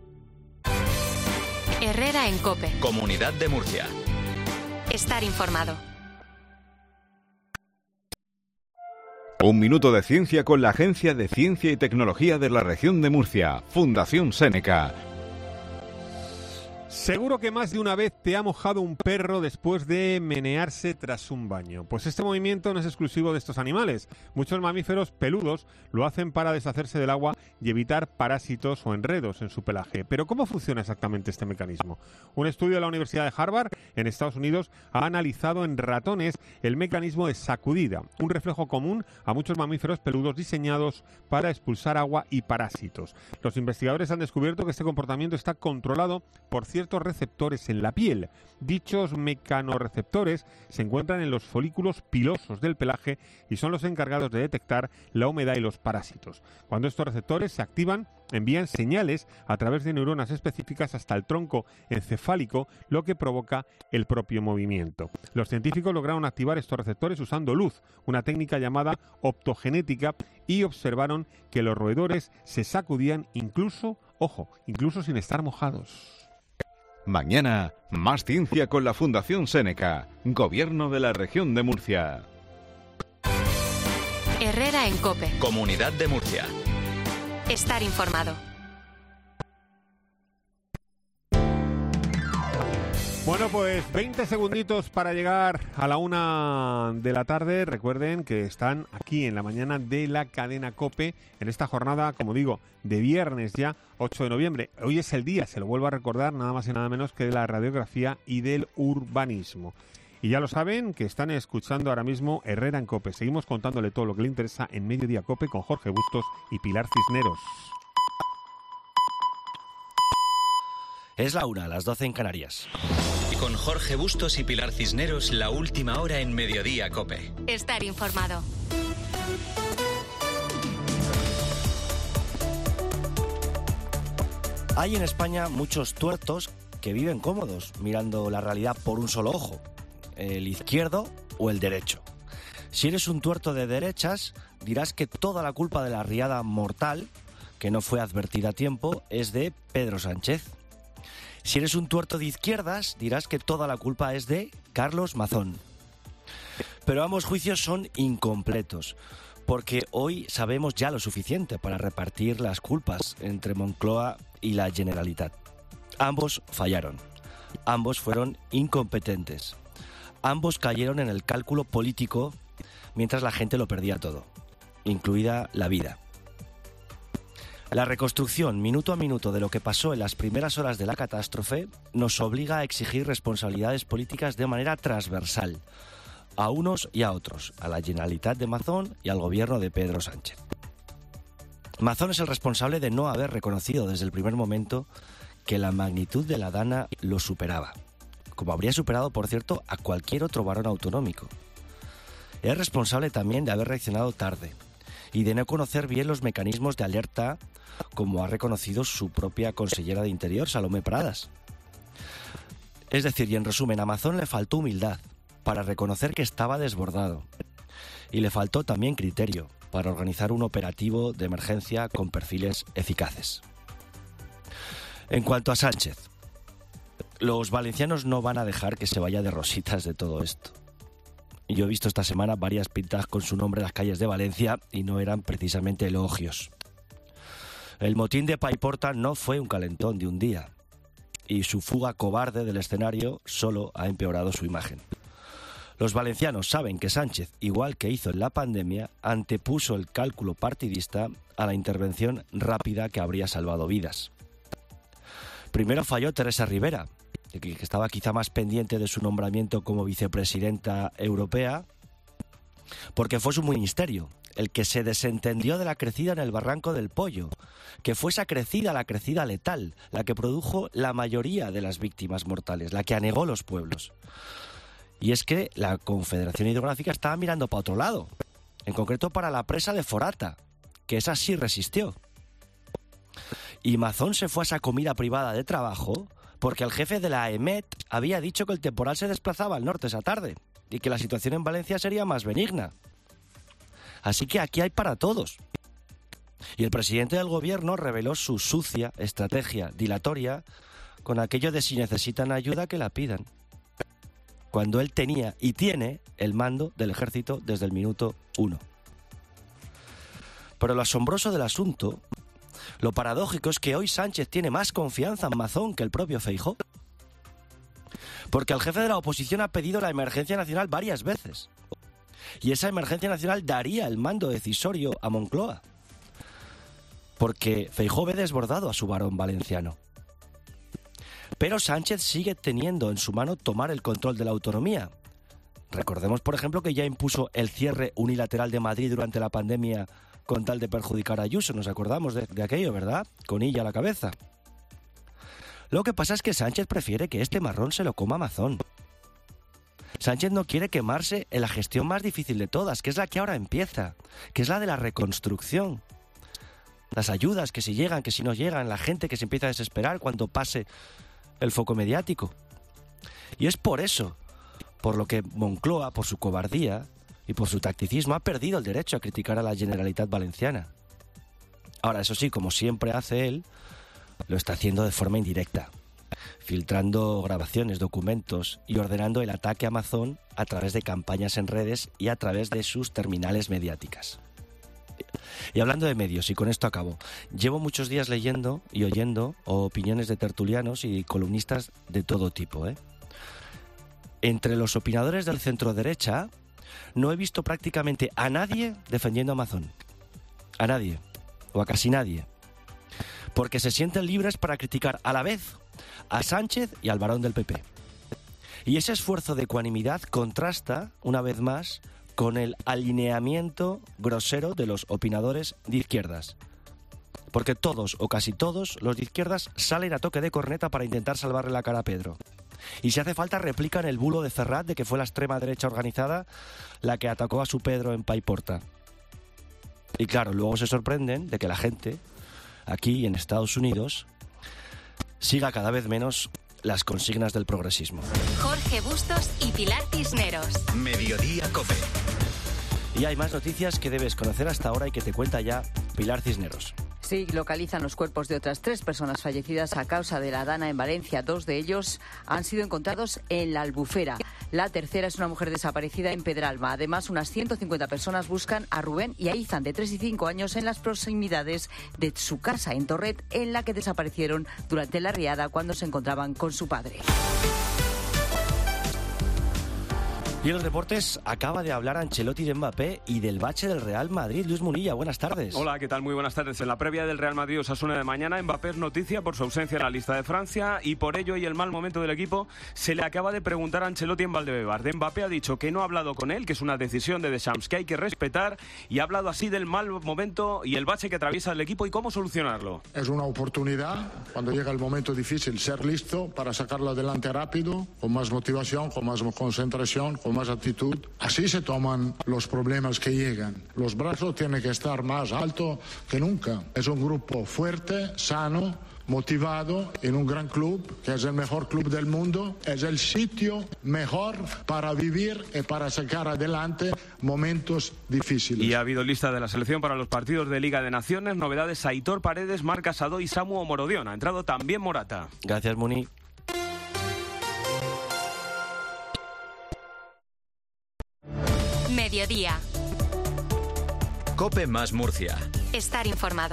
Herrera en COPE. Comunidad de Murcia. Estar informado. Un minuto de ciencia con la Agencia de Ciencia y Tecnología de la Región de Murcia, Fundación Seneca. Seguro que más de una vez te ha mojado un perro después de menearse tras un baño. Pues este movimiento no es exclusivo de estos animales. Muchos mamíferos peludos lo hacen para deshacerse del agua y evitar parásitos o enredos en su pelaje. Pero ¿cómo funciona exactamente este mecanismo? Un estudio de la Universidad de Harvard, en Estados Unidos, ha analizado en ratones el mecanismo de sacudida, un reflejo común a muchos mamíferos peludos diseñados para expulsar agua y parásitos. Los investigadores han descubierto que este comportamiento está controlado por ciertos receptores en la piel. Dichos mecanorreceptores se encuentran en los folículos pilosos del pelaje y son los encargados de detectar la humedad y los parásitos. Cuando estos receptores se activan, envían señales a través de neuronas específicas hasta el tronco encefálico, lo que provoca el propio movimiento. Los científicos lograron activar estos receptores usando luz, una técnica llamada optogenética, y observaron que los roedores se sacudían incluso sin estar mojados. Mañana, más ciencia con la Fundación Seneca, Gobierno de la Región de Murcia. Herrera en COPE. Comunidad de Murcia. Estar informado. Bueno, pues 20 segunditos para llegar a la 1 de la tarde. Recuerden que están aquí en la mañana de la cadena COPE en esta jornada, como digo, de viernes ya, 8 de noviembre. Hoy es el día, se lo vuelvo a recordar, nada más y nada menos que de la radiografía y del urbanismo. Y ya lo saben, que están escuchando ahora mismo Herrera en COPE. Seguimos contándole todo lo que le interesa en Mediodía COPE con Jorge Bustos y Pilar Cisneros. Es la 1, las 12 en Canarias. Y con Jorge Bustos y Pilar Cisneros, la última hora en Mediodía COPE. Estar informado. Hay en España muchos tuertos que viven cómodos, mirando la realidad por un solo ojo, el izquierdo o el derecho. Si eres un tuerto de derechas, dirás que toda la culpa de la riada mortal, que no fue advertida a tiempo, es de Pedro Sánchez. Si eres un tuerto de izquierdas, dirás que toda la culpa es de Carlos Mazón. Pero ambos juicios son incompletos, porque hoy sabemos ya lo suficiente para repartir las culpas entre Moncloa y la Generalitat. Ambos fallaron, ambos fueron incompetentes, ambos cayeron en el cálculo político mientras la gente lo perdía todo, incluida la vida. La reconstrucción minuto a minuto de lo que pasó en las primeras horas de la catástrofe nos obliga a exigir responsabilidades políticas de manera transversal, a unos y a otros, a la Generalitat de Mazón y al gobierno de Pedro Sánchez. Mazón es el responsable de no haber reconocido desde el primer momento que la magnitud de la dana lo superaba, como habría superado, por cierto, a cualquier otro varón autonómico. Es responsable también de haber reaccionado tarde y de no conocer bien los mecanismos de alerta, como ha reconocido su propia consellera de Interior, Salomé Pradas. Es decir, y en resumen, a Mazón le faltó humildad para reconocer que estaba desbordado y le faltó también criterio para organizar un operativo de emergencia con perfiles eficaces. En cuanto a Sánchez, los valencianos no van a dejar que se vaya de rositas de todo esto. Yo he visto esta semana varias pintas con su nombre en las calles de Valencia y no eran precisamente elogios. El motín de Paiporta no fue un calentón de un día y su fuga cobarde del escenario solo ha empeorado su imagen. Los valencianos saben que Sánchez, igual que hizo en la pandemia, antepuso el cálculo partidista a la intervención rápida que habría salvado vidas. Primero falló Teresa Rivera, que estaba quizá más pendiente de su nombramiento como vicepresidenta europea, porque fue su ministerio el que se desentendió de la crecida en el Barranco del Pollo, que fue esa crecida, la crecida letal, la que produjo la mayoría de las víctimas mortales, la que anegó los pueblos. Y es que la Confederación Hidrográfica estaba mirando para otro lado, en concreto para la presa de Forata, que esa sí resistió. Y Mazón se fue a esa comida privada de trabajo porque el jefe de la EMET había dicho que el temporal se desplazaba al norte esa tarde y que la situación en Valencia sería más benigna. Así que aquí hay para todos. Y el presidente del gobierno reveló su sucia estrategia dilatoria con aquello de si necesitan ayuda que la pidan, cuando él tenía y tiene el mando del ejército desde el minuto 1. Pero lo asombroso del asunto, lo paradójico, es que hoy Sánchez tiene más confianza en Mazón que el propio Feijóo. Porque el jefe de la oposición ha pedido la emergencia nacional varias veces. Y esa emergencia nacional daría el mando decisorio a Moncloa. Porque Feijóo ve desbordado a su varón valenciano. Pero Sánchez sigue teniendo en su mano tomar el control de la autonomía. Recordemos, por ejemplo, que ya impuso el cierre unilateral de Madrid durante la pandemia con tal de perjudicar a Ayuso. Nos acordamos de aquello, ¿verdad? Con ella a la cabeza. Lo que pasa es que Sánchez prefiere que este marrón se lo coma Mazón. Sánchez no quiere quemarse en la gestión más difícil de todas, que es la que ahora empieza, que es la de la reconstrucción. Las ayudas, que si llegan, que si no llegan, la gente que se empieza a desesperar cuando pase el foco mediático. Y es por eso, por lo que Moncloa, por su cobardía y por su tacticismo, ha perdido el derecho a criticar a la Generalitat Valenciana. Ahora, eso sí, como siempre hace él, lo está haciendo de forma indirecta, filtrando grabaciones, documentos y ordenando el ataque a Mazón a través de campañas en redes y a través de sus terminales mediáticas. Y hablando de medios, y con esto acabo, llevo muchos días leyendo y oyendo opiniones de tertulianos y columnistas de todo tipo, Entre los opinadores del centro derecha no he visto prácticamente a nadie defendiendo a Mazón. A nadie, o a casi nadie. Porque se sienten libres para criticar a la vez a Sánchez y al varón del PP. Y ese esfuerzo de ecuanimidad contrasta, una vez más, con el alineamiento grosero de los opinadores de izquierdas. Porque todos, o casi todos, los de izquierdas salen a toque de corneta para intentar salvarle la cara a Pedro. Y si hace falta replican el bulo de Ferrat de que fue la extrema derecha organizada la que atacó a su Pedro en Paiporta. Y claro, luego se sorprenden de que la gente, aquí en Estados Unidos, siga cada vez menos las consignas del progresismo. Jorge Bustos y Pilar Cisneros. Mediodía COPE. Y hay más noticias que debes conocer hasta ahora y que te cuenta ya Pilar Cisneros. Sí, localizan los cuerpos de otras 3 personas fallecidas a causa de la dana en Valencia. 2 de ellos han sido encontrados en la Albufera. La tercera es una mujer desaparecida en Pedralba. Además, unas 150 personas buscan a Rubén y a Izan, de 3 y 5 años, en las proximidades de su casa en Torret, en la que desaparecieron durante la riada cuando se encontraban con su padre. Y en los deportes acaba de hablar Ancelotti de Mbappé y del bache del Real Madrid. Luis Munilla, buenas tardes. Hola, ¿qué tal? Muy buenas tardes. En la previa del Real Madrid-Osasuna de mañana, Mbappé es noticia por su ausencia en la lista de Francia y por ello y el mal momento del equipo se le acaba de preguntar a Ancelotti en Valdebebas. De Mbappé ha dicho que no ha hablado con él, que es una decisión de Deschamps que hay que respetar, y ha hablado así del mal momento y el bache que atraviesa el equipo y cómo solucionarlo. Es una oportunidad, cuando llega el momento difícil, ser listo para sacarlo adelante rápido, con más motivación, con más concentración, con más actitud. Así se toman los problemas que llegan. Los brazos tienen que estar más altos que nunca. Es un grupo fuerte, sano, motivado, en un gran club, que es el mejor club del mundo. Es el sitio mejor para vivir y para sacar adelante momentos difíciles. Y ha habido lista de la selección para los partidos de Liga de Naciones. Novedades: Aitor Paredes, Marc Casado y Samu Omorodion. Ha entrado también Morata. Gracias, Muni. Mediodía. COPE más Murcia. Estar informado.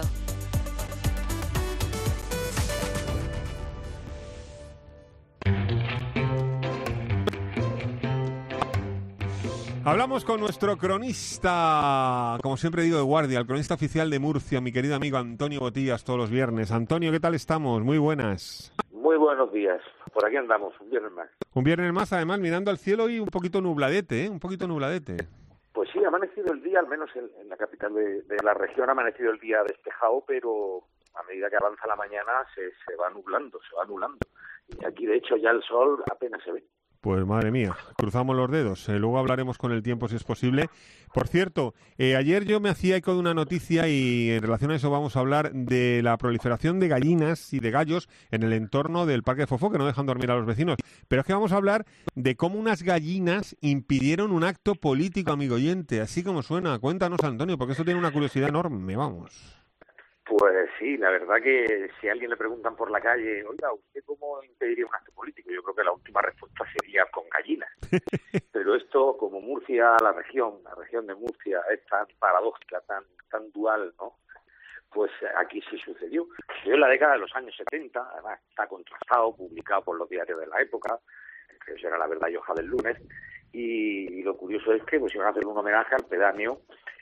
Hablamos con nuestro cronista, como siempre digo, de guardia, el cronista oficial de Murcia, mi querido amigo Antonio Botillas, todos los viernes. Antonio, ¿qué tal estamos? Muy buenas. Muy buenos días. Por aquí andamos, un viernes más. Un viernes más, además, mirando al cielo y un poquito nubladete, ¿eh? Un poquito nubladete. Pues sí, ha amanecido el día, al menos en la capital de la región, ha amanecido el día despejado, pero a medida que avanza la mañana se va nublando, se va anulando. Y aquí, de hecho, ya el sol apenas se ve. Pues madre mía, cruzamos los dedos. Luego hablaremos con el tiempo si es posible. Por cierto, ayer yo me hacía eco de una noticia y en relación a eso vamos a hablar de la proliferación de gallinas y de gallos en el entorno del Parque de Fofó, que no dejan dormir a los vecinos. Pero es que vamos a hablar de cómo unas gallinas impidieron un acto político, amigo oyente. Así como suena. Cuéntanos, Antonio, porque esto tiene una curiosidad enorme. Vamos. Pues sí, la verdad que si a alguien le preguntan por la calle, oiga, ¿usted cómo impediría un acto político? Yo creo que la última respuesta sería con gallinas. Pero esto, como Murcia, la región de Murcia es tan paradójica, tan dual, ¿no? Pues aquí sí sucedió. Sucedió en la década de los años 70, además está contrastado, publicado por los diarios de la época, que eso era La Verdad y Hoja del Lunes, y lo curioso es que pues iban a hacer un homenaje al pedáneo,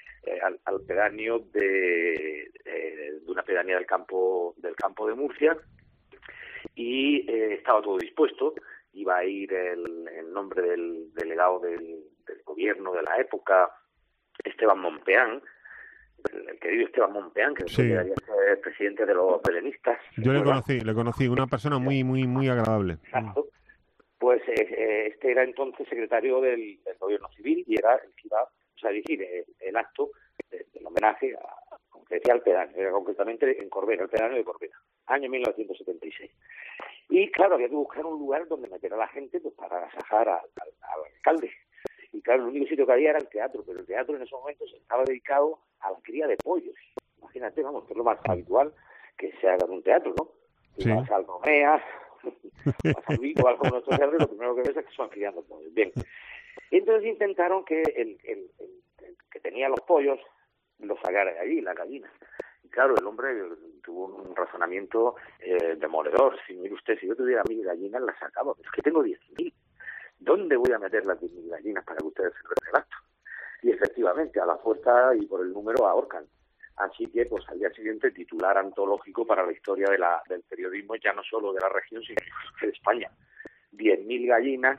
de una pedanía del campo de Murcia, y estaba todo dispuesto. Iba a ir el nombre del delegado del gobierno de la época, Esteban Mompeán, el querido Esteban Mompeán, que sí, llegaría a ser presidente de los belenistas. Yo le conocí, una persona muy, muy, muy agradable. Exacto. Pues este era entonces secretario del gobierno civil y era el que iba a dirigir el acto del homenaje como que decía, al pedáneo, era concretamente en Corbera, el pedáneo de Corbera, año 1976. Y claro, había que buscar un lugar donde meter a la gente pues para agasajar al alcalde. Y claro, el único sitio que había era el teatro, pero el teatro en esos momentos estaba dedicado a la cría de pollos. Imagínate, vamos, que es lo más habitual que se haga en un teatro, ¿no? Si vas al Romea, vas al Vigo, algo de nuestros teatros, lo primero que ves es que son criando pollos. Bien. Y entonces intentaron que el que tenía los pollos los sacara de allí, la gallina. Y claro, el hombre tuvo un razonamiento demoledor. Si mire usted, si yo tuviera 1.000 gallinas, las sacaba, pero es que tengo 10.000. ¿Dónde voy a meter las 10.000 gallinas para que ustedes celebren el acto? Y efectivamente, a la fuerza y por el número ahorcan. Así que, pues al día siguiente, titular antológico para la historia del periodismo, ya no solo de la región, sino de España. 10.000 gallinas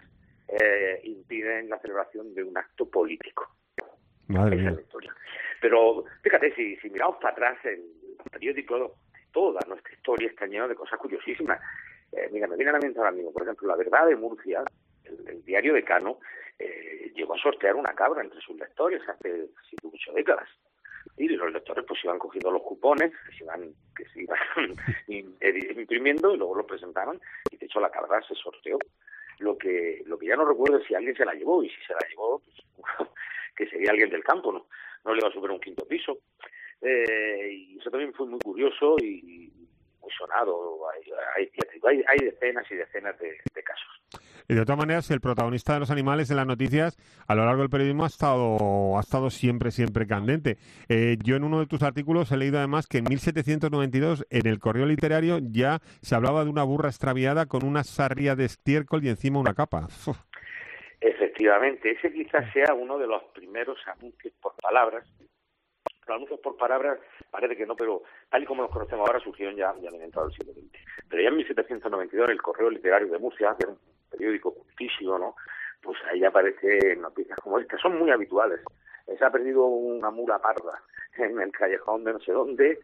impiden la celebración de un acto político. Madre mía. Esa es la historia. Pero fíjate, si miramos para atrás, el periódico de toda nuestra historia está lleno de cosas curiosísimas. Mira, me viene a la mente ahora mismo, por ejemplo, La Verdad de Murcia, el diario decano, llegó a sortear una cabra entre sus lectores hace 8 décadas. Y los lectores pues iban cogiendo los cupones que se iban imprimiendo y luego los presentaban, y de hecho la cabra se sorteó. Lo que ya no recuerdo es si alguien se la llevó, y si se la llevó, pues, que sería alguien del campo, no le iba a subir un 5º piso. Y eso también fue muy curioso y muy sonado. Hay decenas y decenas de casos. Y de todas maneras, el protagonista de los animales en las noticias a lo largo del periodismo ha estado siempre candente. Yo en uno de tus artículos he leído además que en 1792 en el Correo Literario ya se hablaba de una burra extraviada con una sarria de estiércol y encima una capa. Uf. Efectivamente, ese quizás sea uno de los primeros anuncios por palabras. Los anuncios por palabras parece que no, pero tal y como los conocemos ahora surgieron ya en entrado del siglo XX. Pero ya en 1792 en el Correo Literario de Murcia, que era un periódico cultísimo, ¿no? Pues ahí aparecen noticias como estas, son muy habituales. Se ha perdido una mula parda en el callejón de no sé dónde,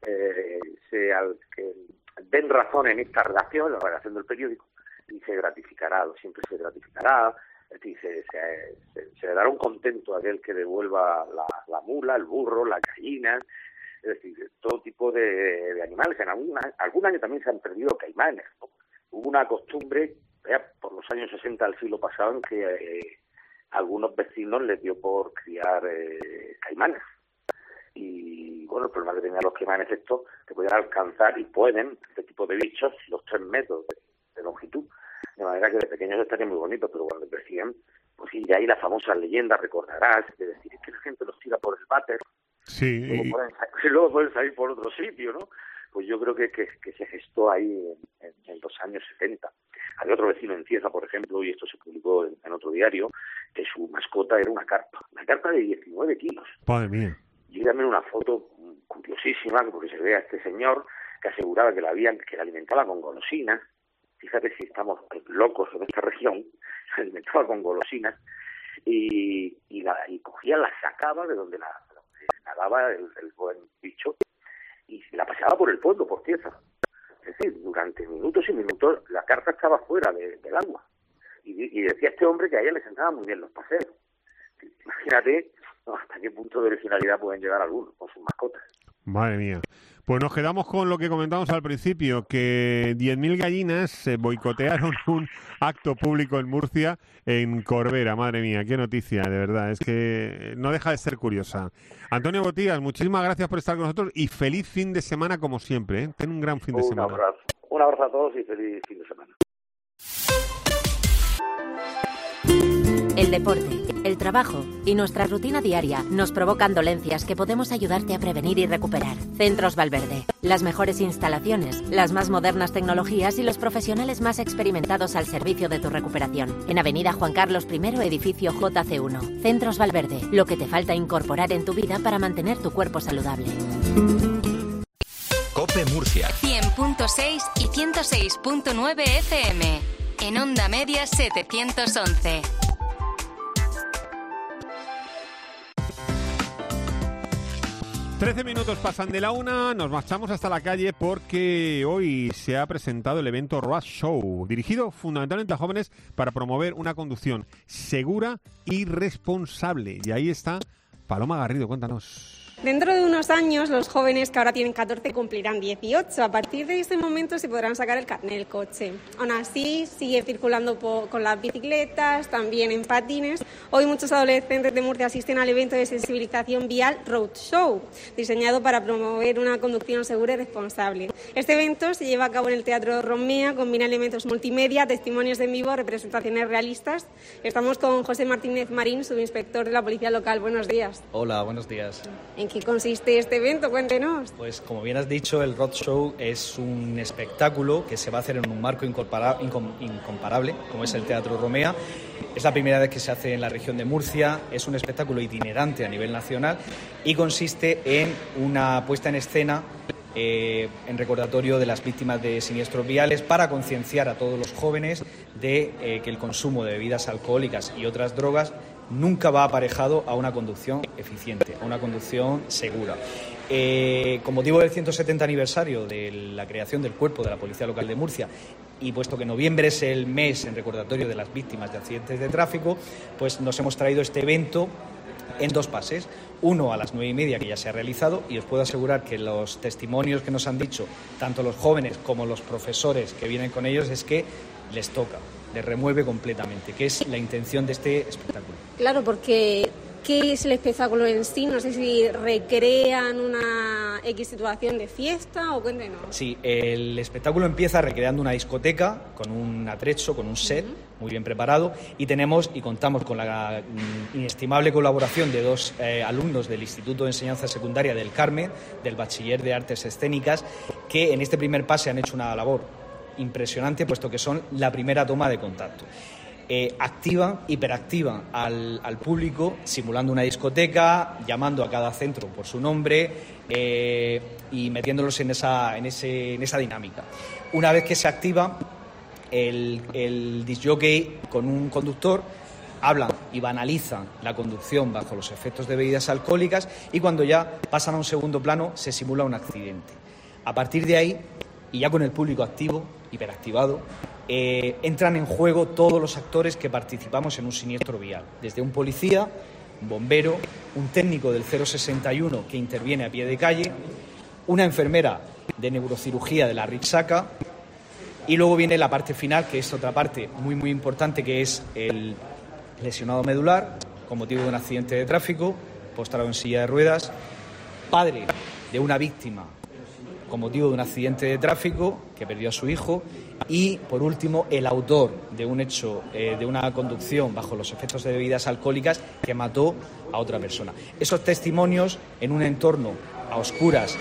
que den razón en esta redacción, la redacción del periódico, y se gratificará, siempre se gratificará. Es decir, se dará un contento a aquel que devuelva la mula, el burro, las gallinas, es decir, todo tipo de animales. En algún año también se han perdido caimanes, ¿no? Hubo una costumbre, por los años 60 del siglo pasado, en que algunos vecinos les dio por criar caimanes. Y bueno, el problema que tenían los caimanes estos, que podían alcanzar, y pueden, este tipo de bichos, los 3 metros de longitud. De manera que de pequeños estaría muy bonito, pero cuando crecían, pues sí, de ahí la famosa leyenda, recordarás, de decir, es que la gente los tira por el váter, sí, y luego pueden salir por otro sitio, ¿no? Pues yo creo que se gestó ahí en los años 70. Había otro vecino en Cieza, por ejemplo, y esto se publicó en otro diario, que su mascota era una carpa de 19 kilos. Madre mía. Y también una foto curiosísima, porque se ve a este señor que aseguraba que la alimentaba con golosinas. Fíjate si estamos locos en esta región, se alimentaba con golosinas y cogía, la sacaba de donde nadaba el buen bicho y la pasaba por el pueblo, por Cieza. Es decir, durante minutos y minutos la carpa estaba fuera del agua. Y decía este hombre que a ella le sentaban muy bien los paseos. Imagínate hasta qué punto de originalidad pueden llegar algunos con sus mascotas. Madre mía. Pues nos quedamos con lo que comentamos al principio, que 10.000 gallinas boicotearon un acto público en Murcia, en Corbera. Madre mía, qué noticia, de verdad. Es que no deja de ser curiosa. Antonio Botías, muchísimas gracias por estar con nosotros y feliz fin de semana como siempre, ¿eh? Ten un gran fin de semana. Un abrazo a todos y feliz fin de semana. El deporte, el trabajo y nuestra rutina diaria nos provocan dolencias que podemos ayudarte a prevenir y recuperar. Centros Valverde. Las mejores instalaciones, las más modernas tecnologías y los profesionales más experimentados al servicio de tu recuperación. En Avenida Juan Carlos I, edificio JC1. Centros Valverde. Lo que te falta incorporar en tu vida para mantener tu cuerpo saludable. COPE Murcia. 100.6 y 106.9 FM. En onda media 711. 13 minutos pasan de la 1, nos marchamos hasta la calle porque hoy se ha presentado el evento Road Show, dirigido fundamentalmente a jóvenes para promover una conducción segura y responsable. Y ahí está Paloma Garrido, cuéntanos. Dentro de unos años, los jóvenes que ahora tienen 14 cumplirán 18. A partir de ese momento se podrán sacar el carnet del coche. Aún así, sigue circulando con las bicicletas, también en patines. Hoy muchos adolescentes de Murcia asisten al evento de sensibilización vial Road Show, diseñado para promover una conducción segura y responsable. Este evento se lleva a cabo en el Teatro Romea, combina elementos multimedia, testimonios en vivo, representaciones realistas. Estamos con José Martínez Marín, subinspector de la Policía Local. Buenos días. Hola, buenos días. ¿En qué consiste este evento? Cuéntenos. Pues como bien has dicho, el Road Show es un espectáculo que se va a hacer en un marco incomparable, como es el Teatro Romea. Es la primera vez que se hace en la región de Murcia, es un espectáculo itinerante a nivel nacional y consiste en una puesta en escena en recordatorio de las víctimas de siniestros viales, para concienciar a todos los jóvenes de que el consumo de bebidas alcohólicas y otras drogas nunca va aparejado a una conducción eficiente, a una conducción segura. Con motivo del 170 aniversario de la creación del Cuerpo de la Policía Local de Murcia, y puesto que noviembre es el mes en recordatorio de las víctimas de accidentes de tráfico, pues nos hemos traído este evento en 2 pases. Uno a las 9:30, que ya se ha realizado, y os puedo asegurar que los testimonios que nos han dicho tanto los jóvenes como los profesores que vienen con ellos es que les toca, les remueve completamente, que es la intención de este espectáculo. Claro, porque ¿qué es el espectáculo en sí? No sé si recrean una X situación de fiesta o cuéntenos. Sí, el espectáculo empieza recreando una discoteca con un atrecho, con un set muy bien preparado, y contamos con la inestimable colaboración de 2 alumnos del Instituto de Enseñanza Secundaria del Carmen, del Bachiller de Artes Escénicas, que en este primer pase han hecho una labor impresionante, puesto que son la primera toma de contacto. Hiperactiva al público, simulando una discoteca, llamando a cada centro por su nombre y metiéndolos en esa dinámica. Una vez que se activa, el disc-jockey con un conductor hablan y banalizan la conducción bajo los efectos de bebidas alcohólicas, y cuando ya pasan a un segundo plano se simula un accidente. A partir de ahí, y ya con el público activo, hiperactivado, entran en juego todos los actores que participamos en un siniestro vial, desde un policía, un bombero, un técnico del 061 que interviene a pie de calle, una enfermera de neurocirugía de la Rixaca, y luego viene la parte final, que es otra parte muy muy importante, que es el lesionado medular con motivo de un accidente de tráfico, postrado en silla de ruedas, padre de una víctima con motivo de un accidente de tráfico que perdió a su hijo, y por último el autor de un hecho de una conducción bajo los efectos de bebidas alcohólicas que mató a otra persona. Esos testimonios en un entorno a oscuras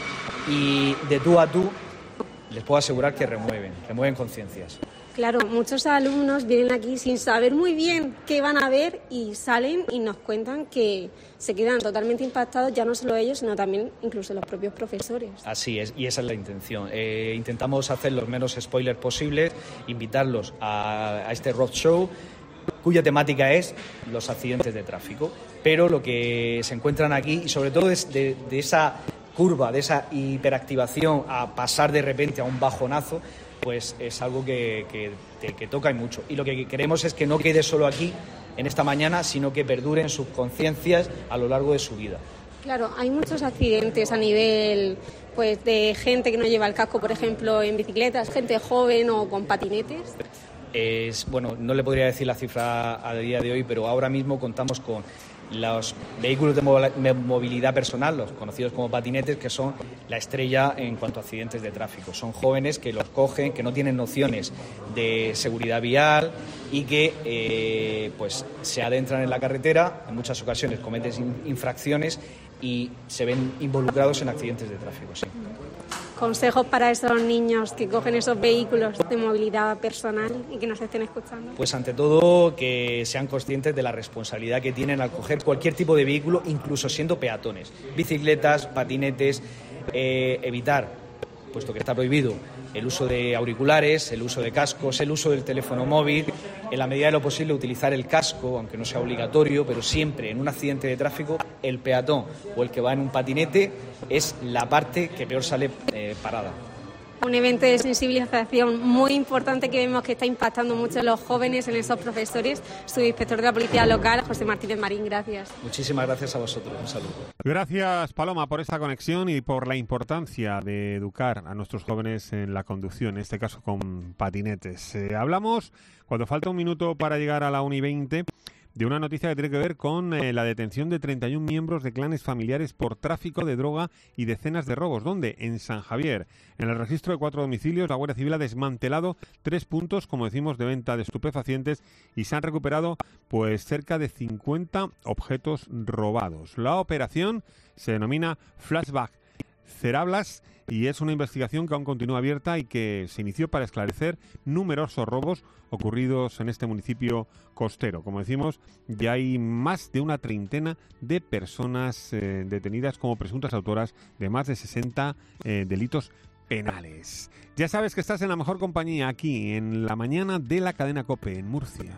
y de tú a tú, les puedo asegurar que remueven conciencias. Claro, muchos alumnos vienen aquí sin saber muy bien qué van a ver y salen y nos cuentan que se quedan totalmente impactados, ya no solo ellos, sino también incluso los propios profesores. Así es, y esa es la intención. Intentamos hacer los menos spoilers posibles, invitarlos a este roadshow, cuya temática es los accidentes de tráfico, pero lo que se encuentran aquí, y sobre todo es de esa curva, de esa hiperactivación a pasar de repente a un bajonazo, pues es algo que toca y mucho. Y lo que queremos es que no quede solo aquí, en esta mañana, sino que perdure en sus conciencias a lo largo de su vida. Claro, hay muchos accidentes a nivel pues de gente que no lleva el casco, por ejemplo, en bicicletas, gente joven o con patinetes. Bueno, no le podría decir la cifra a día de hoy, pero ahora mismo contamos con los vehículos de movilidad personal, los conocidos como patinetes, que son la estrella en cuanto a accidentes de tráfico. Son jóvenes que los cogen, que no tienen nociones de seguridad vial y que pues se adentran en la carretera, en muchas ocasiones cometen infracciones y se ven involucrados en accidentes de tráfico. Sí. ¿Consejos para esos niños que cogen esos vehículos de movilidad personal y que nos estén escuchando? Pues ante todo que sean conscientes de la responsabilidad que tienen al coger cualquier tipo de vehículo, incluso siendo peatones, bicicletas, patinetes, evitar, puesto que está prohibido, el uso de auriculares, el uso de cascos, el uso del teléfono móvil, en la medida de lo posible utilizar el casco, aunque no sea obligatorio, pero siempre en un accidente de tráfico el peatón o el que va en un patinete es la parte que peor sale parada. Un evento de sensibilización muy importante que vemos que está impactando mucho en los jóvenes, en esos profesores. Subinspector de la Policía Local, José Martínez Marín, gracias. Muchísimas gracias a vosotros, un saludo. Gracias, Paloma, por esta conexión y por la importancia de educar a nuestros jóvenes en la conducción, en este caso con patinetes. Hablamos, cuando falta un minuto para llegar a la 1:20, de una noticia que tiene que ver con la detención de 31 miembros de clanes familiares por tráfico de droga y decenas de robos. ¿Dónde? En San Javier. En el registro de 4 domicilios, la Guardia Civil ha desmantelado 3 puntos, como decimos, de venta de estupefacientes y se han recuperado pues cerca de 50 objetos robados. La operación se denomina Flashback Cerablas, y es una investigación que aún continúa abierta y que se inició para esclarecer numerosos robos ocurridos en este municipio costero. Como decimos, ya hay más de una treintena de personas detenidas como presuntas autoras de más de 60 delitos penales. Ya sabes que estás en la mejor compañía aquí, en la mañana de la cadena COPE, en Murcia.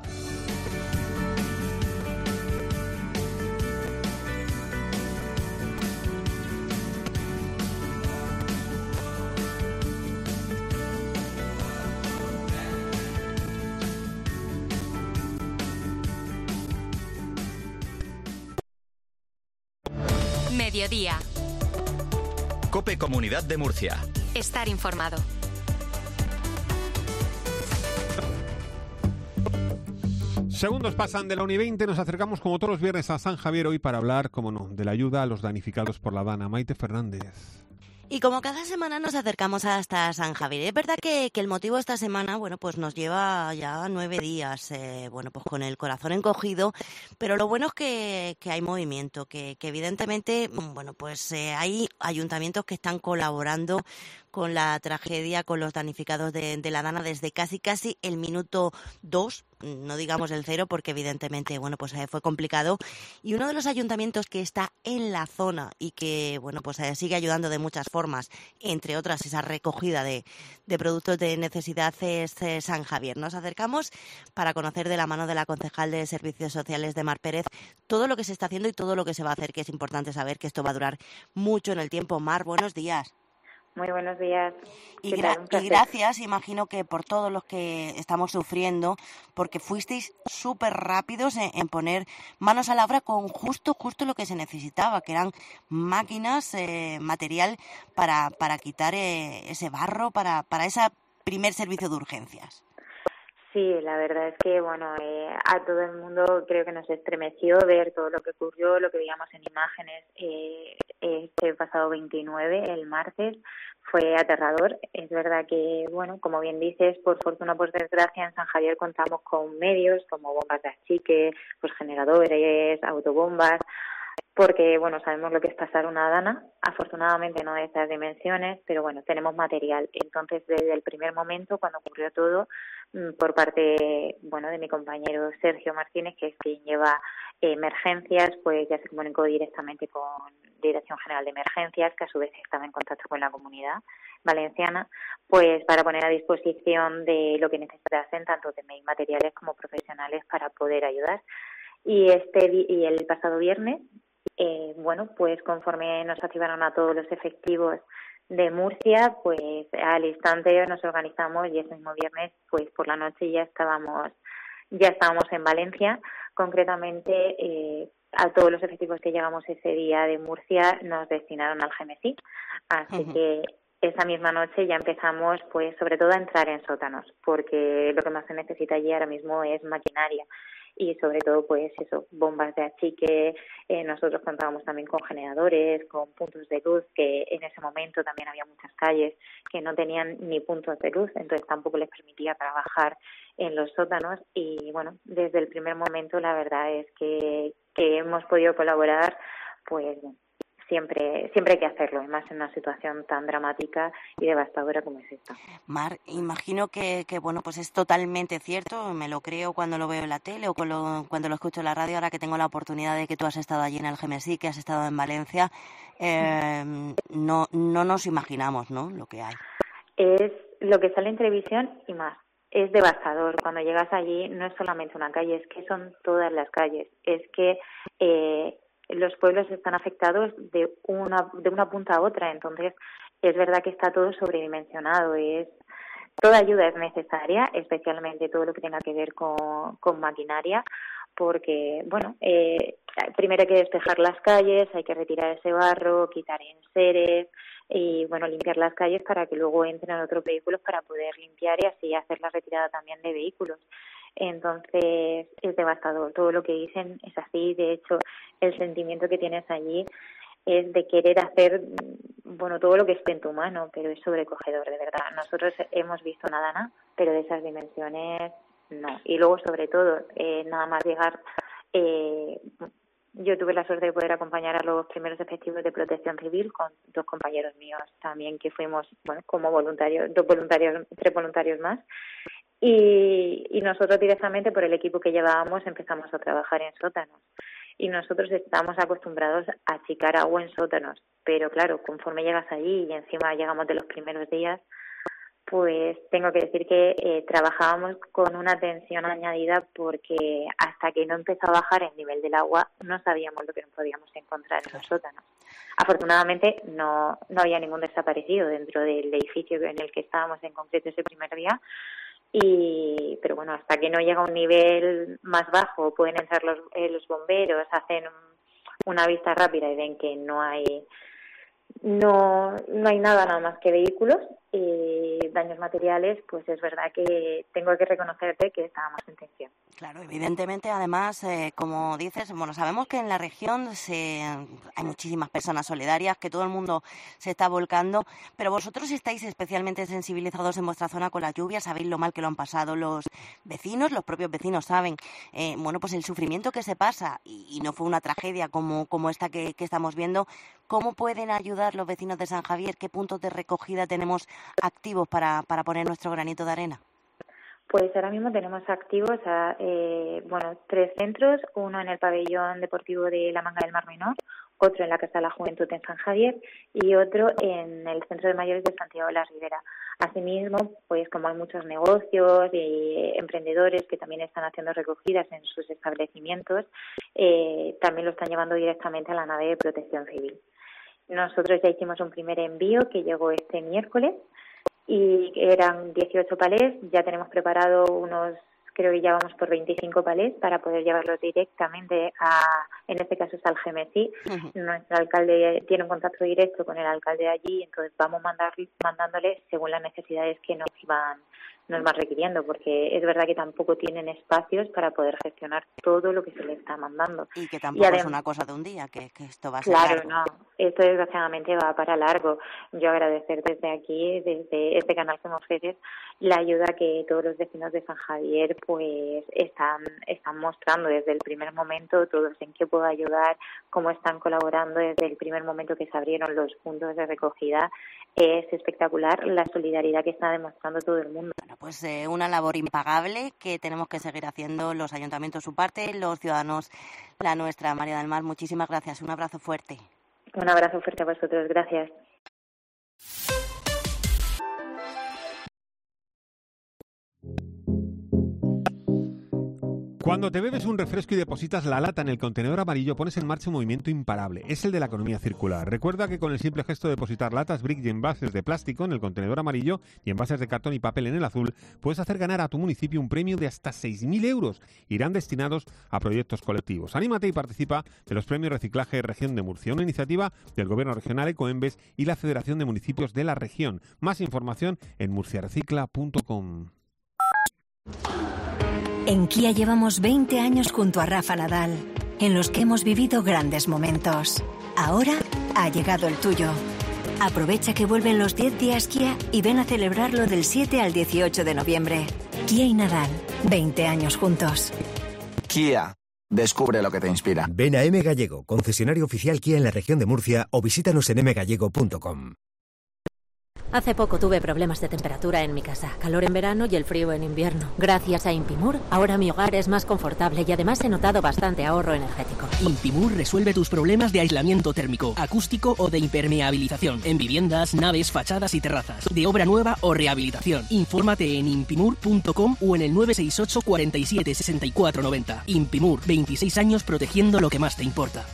Mediodía. COPE Comunidad de Murcia. Estar informado. Segundos pasan de la 1:20, nos acercamos como todos los viernes a San Javier hoy para hablar, como no, de la ayuda a los damnificados por la Dana. Maite Fernández. Y como cada semana nos acercamos hasta San Javier. Es verdad que el motivo de esta semana, bueno, pues nos lleva ya 9 días, bueno, pues con el corazón encogido, pero lo bueno es que hay movimiento, que evidentemente, bueno, pues hay ayuntamientos que están colaborando con la tragedia, con los damnificados de la Dana desde casi el minuto 2, no digamos el 0, porque evidentemente, bueno, pues fue complicado. Y uno de los ayuntamientos que está en la zona y que, bueno, pues sigue ayudando de muchas formas, entre otras esa recogida de productos de necesidad, es San Javier. Nos acercamos para conocer de la mano de la concejal de Servicios Sociales de Mar Pérez todo lo que se está haciendo y todo lo que se va a hacer, que es importante saber que esto va a durar mucho en el tiempo. Mar, buenos días. Muy buenos días. Y gracias, imagino que por todos los que estamos sufriendo, porque fuisteis súper rápidos en poner manos a la obra con justo lo que se necesitaba, que eran máquinas, material para quitar ese barro, para ese primer servicio de urgencias. Sí, la verdad es que, bueno, a todo el mundo creo que nos estremeció ver todo lo que ocurrió, lo que veíamos en imágenes este pasado 29, el martes. Fue aterrador. Es verdad que, bueno, como bien dices, por fortuna, por desgracia, en San Javier contamos con medios como bombas de achique, pues generadores, autobombas, porque, bueno, sabemos lo que es pasar una Dana, afortunadamente no de estas dimensiones, pero bueno, tenemos material. Entonces, desde el primer momento, cuando ocurrió todo, por parte, bueno, de mi compañero Sergio Martínez, que es quien lleva emergencias, pues ya se comunicó directamente con Dirección General de Emergencias, que a su vez estaba en contacto con la Comunidad Valenciana, pues para poner a disposición de lo que necesitasen, tanto de materiales como profesionales, para poder ayudar. Y el pasado viernes, bueno, pues conforme nos activaron a todos los efectivos de Murcia, pues al instante nos organizamos y ese mismo viernes, pues por la noche ya estábamos en Valencia. Concretamente, a todos los efectivos que llegamos ese día de Murcia nos destinaron al Gemesí, así que esa misma noche ya empezamos, pues sobre todo a entrar en sótanos, porque lo que más se necesita allí ahora mismo es maquinaria. Y sobre todo, pues eso, bombas de achique. Nosotros contábamos también con generadores, con puntos de luz, que en ese momento también había muchas calles que no tenían ni puntos de luz, entonces tampoco les permitía trabajar en los sótanos. Y bueno, desde el primer momento la verdad es que hemos podido colaborar, pues siempre hay que hacerlo, y más en una situación tan dramática y devastadora como es esta. Mar, imagino que bueno, pues es totalmente cierto, me lo creo cuando lo veo en la tele o cuando lo escucho en la radio, ahora que tengo la oportunidad de que tú has estado allí en el Gemesí, que has estado en Valencia, no nos imaginamos, ¿no?, lo que hay. Es lo que sale en televisión y más. Es devastador. Cuando llegas allí no es solamente una calle, es que son todas las calles. Es que los pueblos están afectados de una punta a otra, entonces es verdad que está todo sobredimensionado. Toda ayuda es necesaria, especialmente todo lo que tenga que ver con maquinaria, porque, bueno, primero hay que despejar las calles, hay que retirar ese barro, quitar enseres y, bueno, limpiar las calles para que luego entren otros vehículos para poder limpiar y así hacer la retirada también de vehículos. Entonces es devastador, todo lo que dicen es así. De hecho, el sentimiento que tienes allí es de querer hacer, bueno, todo lo que esté en tu mano, pero es sobrecogedor, de verdad. Nosotros hemos visto una Dana, pero de esas dimensiones no. Y luego, sobre todo, nada más llegar, Yo tuve la suerte de poder acompañar a los primeros efectivos de Protección Civil con 2 compañeros míos también, que fuimos, como voluntarios, 3 voluntarios más. Y nosotros directamente, por el equipo que llevábamos, empezamos a trabajar en sótanos. Y nosotros estamos acostumbrados a achicar agua en sótanos, pero claro, conforme llegas allí y encima llegamos de los primeros días, pues tengo que decir que trabajábamos con una tensión añadida, porque hasta que no empezó a bajar el nivel del agua no sabíamos lo que nos podíamos encontrar en los sótanos. Afortunadamente no había ningún desaparecido dentro del edificio en el que estábamos en concreto ese primer día, pero bueno, hasta que no llega a un nivel más bajo, pueden entrar los bomberos, hacen una vista rápida y ven que no hay nada más que vehículos y daños materiales, pues es verdad que tengo que reconocerte que estábamos en tensión. Claro, evidentemente, además, como dices, bueno, sabemos que en la región hay muchísimas personas solidarias, que todo el mundo se está volcando, pero vosotros estáis especialmente sensibilizados en vuestra zona con la lluvia, sabéis lo mal que lo han pasado los vecinos, los propios vecinos saben, pues el sufrimiento que se pasa, y no fue una tragedia como esta que estamos viendo. ¿Cómo pueden ayudar los vecinos de San Javier? ¿Qué puntos de recogida tenemos activos para poner nuestro granito de arena? Pues ahora mismo tenemos activos 3 centros, uno en el pabellón deportivo de la Manga del Mar Menor, otro en la Casa de la Juventud en San Javier y otro en el Centro de Mayores de Santiago de la Ribera. Asimismo, pues como hay muchos negocios y emprendedores que también están haciendo recogidas en sus establecimientos, también lo están llevando directamente a la nave de Protección Civil. Nosotros ya hicimos un primer envío que llegó este miércoles y eran 18 palés. Ya tenemos preparado creo que ya vamos por 25 palés para poder llevarlos directamente en este caso es Algemesí. Nuestro alcalde tiene un contacto directo con el alcalde de allí, entonces vamos mandándole según las necesidades que nos van requiriendo, porque es verdad que tampoco tienen espacios para poder gestionar todo lo que se les está mandando. Y que tampoco es una cosa de un día, que esto va a ser largo. Claro, no, esto desgraciadamente va para largo. Yo agradecer desde aquí, desde este canal que me ofreces, la ayuda que todos los vecinos de San Javier pues están mostrando desde el primer momento, todos en qué puedo ayudar, cómo están colaborando desde el primer momento que se abrieron los puntos de recogida. Es espectacular la solidaridad que está demostrando todo el mundo. Bueno, pues una labor impagable que tenemos que seguir haciendo los ayuntamientos su parte, los ciudadanos la nuestra. María del Mar, muchísimas gracias. Un abrazo fuerte. Un abrazo fuerte a vosotros. Gracias. Cuando te bebes un refresco y depositas la lata en el contenedor amarillo, pones en marcha un movimiento imparable. Es el de la economía circular. Recuerda que con el simple gesto de depositar latas, brick y envases de plástico en el contenedor amarillo y envases de cartón y papel en el azul, puedes hacer ganar a tu municipio un premio de hasta 6.000 euros. Irán destinados a proyectos colectivos. Anímate y participa de los premios Reciclaje Región de Murcia, una iniciativa del Gobierno Regional, Ecoembes y la Federación de Municipios de la Región. Más información en murciarecicla.com. En Kia llevamos 20 años junto a Rafa Nadal, en los que hemos vivido grandes momentos. Ahora ha llegado el tuyo. Aprovecha que vuelven los 10 días Kia y ven a celebrarlo del 7 al 18 de noviembre. Kia y Nadal, 20 años juntos. Kia, descubre lo que te inspira. Ven a M Gallego, concesionario oficial Kia en la región de Murcia, o visítanos en mgallego.com. Hace poco tuve problemas de temperatura en mi casa, calor en verano y el frío en invierno. Gracias a Impimur, ahora mi hogar es más confortable y además he notado bastante ahorro energético. Impimur resuelve tus problemas de aislamiento térmico, acústico o de impermeabilización en viviendas, naves, fachadas y terrazas, de obra nueva o rehabilitación. Infórmate en impimur.com o en el 968 47 64 90. Impimur, 26 años protegiendo lo que más te importa.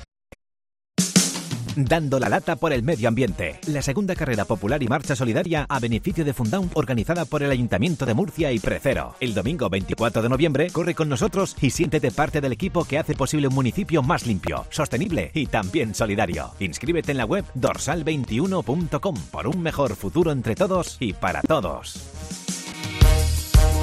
Dando la lata por el medio ambiente. La segunda carrera popular y marcha solidaria a beneficio de Fundaun, organizada por el Ayuntamiento de Murcia y Precero. El domingo 24 de noviembre, corre con nosotros y siéntete parte del equipo que hace posible un municipio más limpio, sostenible y también solidario. Inscríbete en la web dorsal21.com por un mejor futuro entre todos y para todos.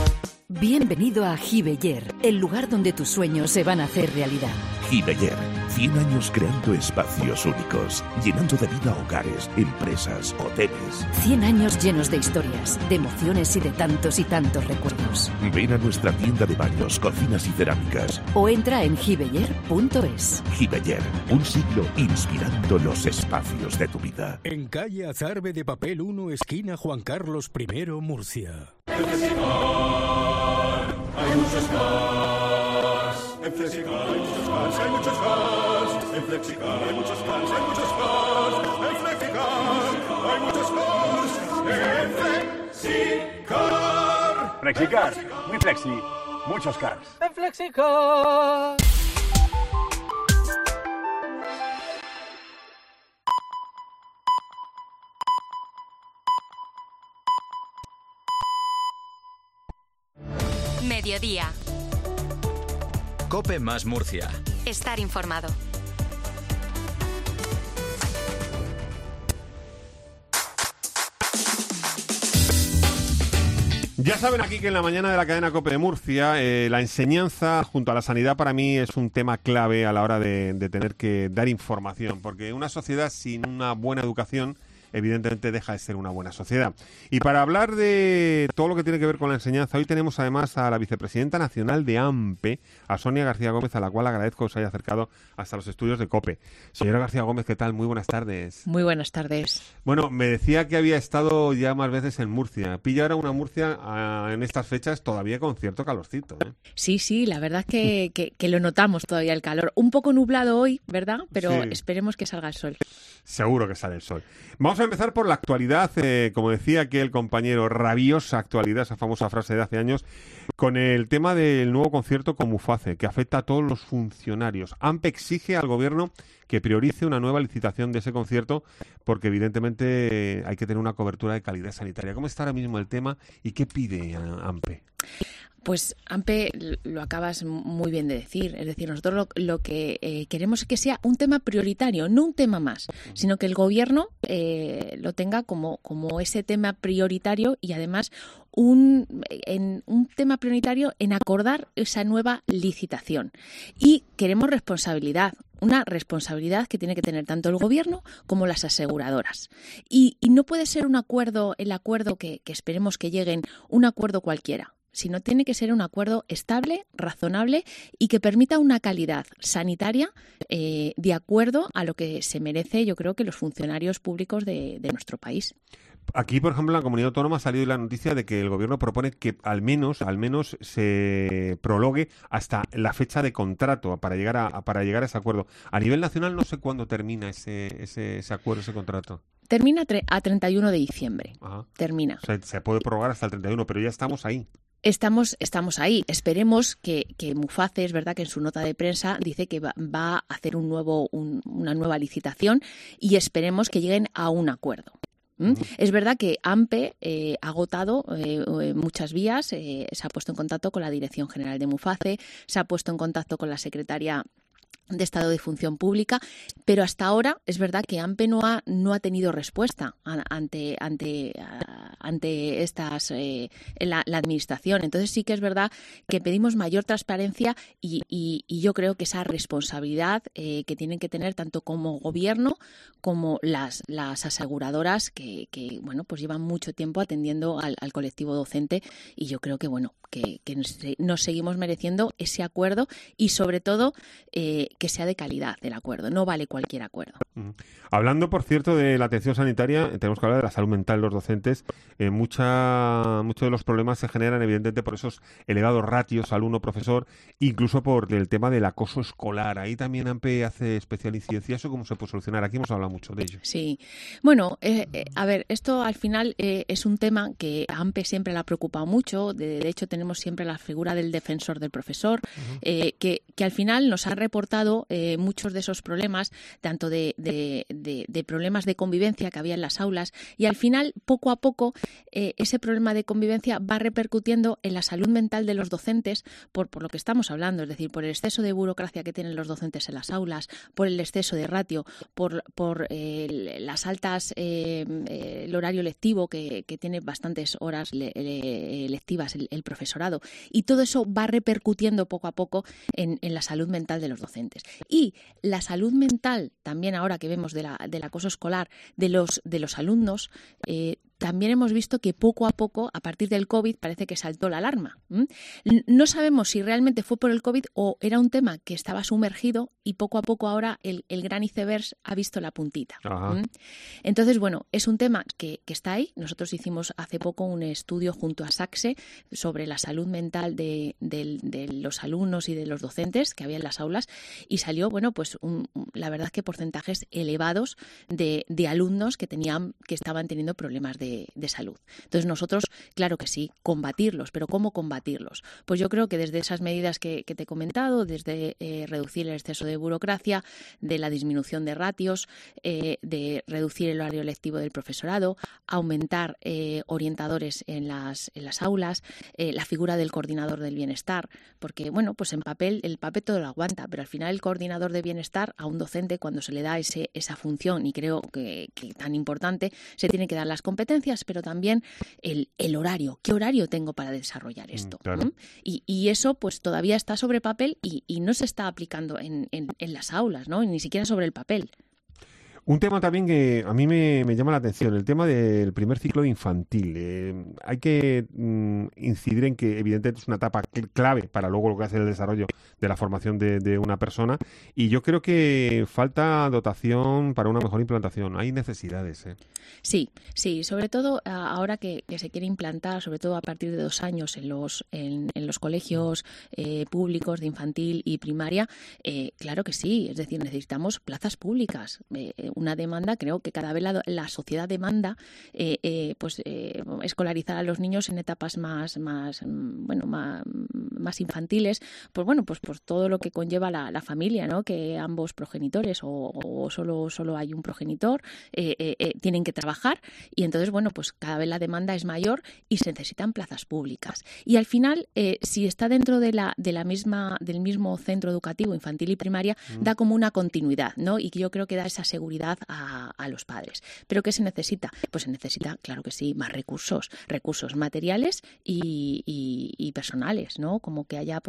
Bienvenido a Gibeller, el lugar donde tus sueños se van a hacer realidad. Gibeller, 100 años creando espacios únicos, llenando de vida hogares, empresas, hoteles. 100 años llenos de historias, de emociones y de tantos recuerdos. Ven a nuestra tienda de baños, cocinas y cerámicas. O entra en gibeller.es. Gibeller, un siglo inspirando los espacios de tu vida. En calle Azarbe de Papel 1, esquina Juan Carlos I, Murcia. En Flexicar hay muchos cars. En Flexicar hay muchos cars, hay muchos cars. En Flexicar hay muchos cars, hay muchos cars. En Flexicar hay muchos cars. En Flexicar. Flexicar, muy flexi, muchos cars. En Flexicar. Mediodía. COPE más Murcia. Estar informado. Ya saben aquí que en la mañana de la cadena COPE de Murcia, la enseñanza junto a la sanidad para mí es un tema clave a la hora de tener que dar información, porque una sociedad sin una buena educación evidentemente deja de ser una buena sociedad. Y para hablar de todo lo que tiene que ver con la enseñanza, hoy tenemos además a la vicepresidenta nacional de AMPE, a Sonia García Gómez, a la cual agradezco que os haya acercado hasta los estudios de COPE. Señora García Gómez, ¿qué tal? Muy buenas tardes. Muy buenas tardes. Bueno, me decía que había estado ya más veces en Murcia. Pilla ahora una Murcia en estas fechas todavía con cierto calorcito, ¿eh? Sí, la verdad es que lo notamos todavía el calor. Un poco nublado hoy, ¿verdad? Pero sí, esperemos que salga el sol. Seguro que sale el sol. Vamos a empezar por la actualidad, como decía aquí el compañero, rabiosa actualidad, esa famosa frase de hace años, con el tema del nuevo concierto con Muface, que afecta a todos los funcionarios. AMPE exige al gobierno que priorice una nueva licitación de ese concierto, porque evidentemente hay que tener una cobertura de calidad sanitaria. ¿Cómo está ahora mismo el tema y qué pide AMPE? Pues AMPE, lo acabas muy bien de decir, es decir, nosotros lo que queremos es que sea un tema prioritario, no un tema más, sino que el gobierno lo tenga como ese tema prioritario y además un tema prioritario en acordar esa nueva licitación. Y queremos responsabilidad, una responsabilidad que tiene que tener tanto el gobierno como las aseguradoras. Y no puede ser un acuerdo, el acuerdo que esperemos que lleguen, un acuerdo cualquiera, sino tiene que ser un acuerdo estable, razonable y que permita una calidad sanitaria de acuerdo a lo que se merece, yo creo, que los funcionarios públicos de nuestro país. Aquí, por ejemplo, en la Comunidad Autónoma ha salido la noticia de que el gobierno propone que al menos se prolongue hasta la fecha de contrato para llegar a ese acuerdo. A nivel nacional no sé cuándo termina ese acuerdo, ese contrato. Termina a 31 de diciembre. Ajá. Termina. O sea, se puede prorrogar hasta el 31, pero ya estamos ahí. Estamos ahí. Esperemos que Muface, es verdad que en su nota de prensa dice que va a hacer una nueva licitación y esperemos que lleguen a un acuerdo. Es verdad que AMPE ha agotado muchas vías, se ha puesto en contacto con la Dirección General de Muface, se ha puesto en contacto con la Secretaría de Estado de Función Pública, pero hasta ahora es verdad que AMPE no ha tenido respuesta ante estas la administración. Entonces sí que es verdad que pedimos mayor transparencia y yo creo que esa responsabilidad que tienen que tener tanto como gobierno como las aseguradoras que bueno, pues llevan mucho tiempo atendiendo al colectivo docente, y yo creo que bueno, que nos seguimos mereciendo ese acuerdo y sobre todo que sea de calidad el acuerdo, no vale cualquier acuerdo. Hablando, por cierto, de la atención sanitaria, tenemos que hablar de la salud mental de los docentes. Muchos de los problemas se generan evidentemente por esos elevados ratios alumno-profesor, incluso por el tema del acoso escolar. Ahí también AMPE hace especial incidencia. ¿Eso cómo se puede solucionar? Aquí hemos hablado mucho de ello. Sí. Bueno, a ver, esto al final es un tema que a AMPE siempre le ha preocupado mucho. De hecho, tenemos siempre la figura del defensor del profesor, que al final nos ha reportado muchos de esos problemas, tanto de problemas de convivencia que había en las aulas, y al final, poco a poco, ese problema de convivencia va repercutiendo en la salud mental de los docentes por lo que estamos hablando, es decir, por el exceso de burocracia que tienen los docentes en las aulas, por el exceso de ratio, por las altas, el horario lectivo que tiene bastantes horas lectivas el profesorado, y todo eso va repercutiendo poco a poco en la salud mental de los docentes. docentes. Y la salud mental, también ahora que vemos del acoso escolar de los alumnos, también hemos visto que poco a poco, a partir del COVID, parece que saltó la alarma. No sabemos si realmente fue por el COVID o era un tema que estaba sumergido y poco a poco ahora el gran iceberg ha visto la puntita. Entonces, bueno, es un tema que está ahí. Nosotros hicimos hace poco un estudio junto a SACSE sobre la salud mental de los alumnos y de los docentes que había en las aulas y salió, bueno, pues la verdad que porcentajes elevados de alumnos que estaban teniendo problemas de salud. Entonces nosotros, claro que sí, combatirlos, pero ¿cómo combatirlos? Pues yo creo que desde esas medidas que te he comentado, desde reducir el exceso de burocracia, de la disminución de ratios, de reducir el horario lectivo del profesorado, aumentar orientadores en las aulas, la figura del coordinador del bienestar, porque bueno, pues en papel, el papel todo lo aguanta, pero al final el coordinador de bienestar a un docente cuando se le da esa función, y creo que tan importante, se tiene que dar las competencias, pero también el horario. ¿Qué horario tengo para desarrollar esto? Claro. Y eso pues todavía está sobre papel y no se está aplicando en las aulas, ¿no? Ni siquiera sobre el papel. Un tema también que a mí me llama la atención, el tema del primer ciclo infantil. Hay que incidir en que evidentemente es una etapa clave para luego lo que hace el desarrollo de la formación de una persona, y yo creo que falta dotación para una mejor implantación. Hay necesidades. Sí, sobre todo ahora que se quiere implantar, sobre todo a partir de 2 años en los colegios públicos de infantil y primaria, claro que sí, es decir, necesitamos plazas públicas. Una demanda, creo que cada vez la sociedad demanda escolarizar a los niños en etapas más infantiles, pues por todo lo que conlleva la familia, ¿no? Que ambos progenitores o solo hay un progenitor tienen que trabajar, y entonces pues cada vez la demanda es mayor y se necesitan plazas públicas. Y al final, si está dentro del mismo centro educativo infantil y primaria, da como una continuidad, ¿no? Y yo creo que da esa seguridad a los padres. ¿Pero qué se necesita? Pues se necesita, claro que sí, más recursos materiales y personales, ¿no? Como que haya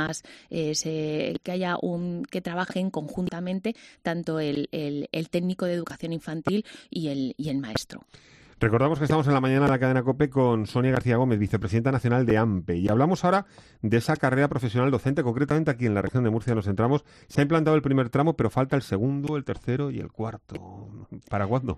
que trabajen conjuntamente tanto el técnico de educación infantil y el maestro. Recordamos que estamos en la mañana en la cadena COPE con Sonia García Gómez, vicepresidenta nacional de AMPE, y hablamos ahora de esa carrera profesional docente. Concretamente aquí en la región de Murcia nos centramos. Se ha implantado el primer tramo, pero falta el segundo, el tercero y el cuarto. ¿Para cuándo?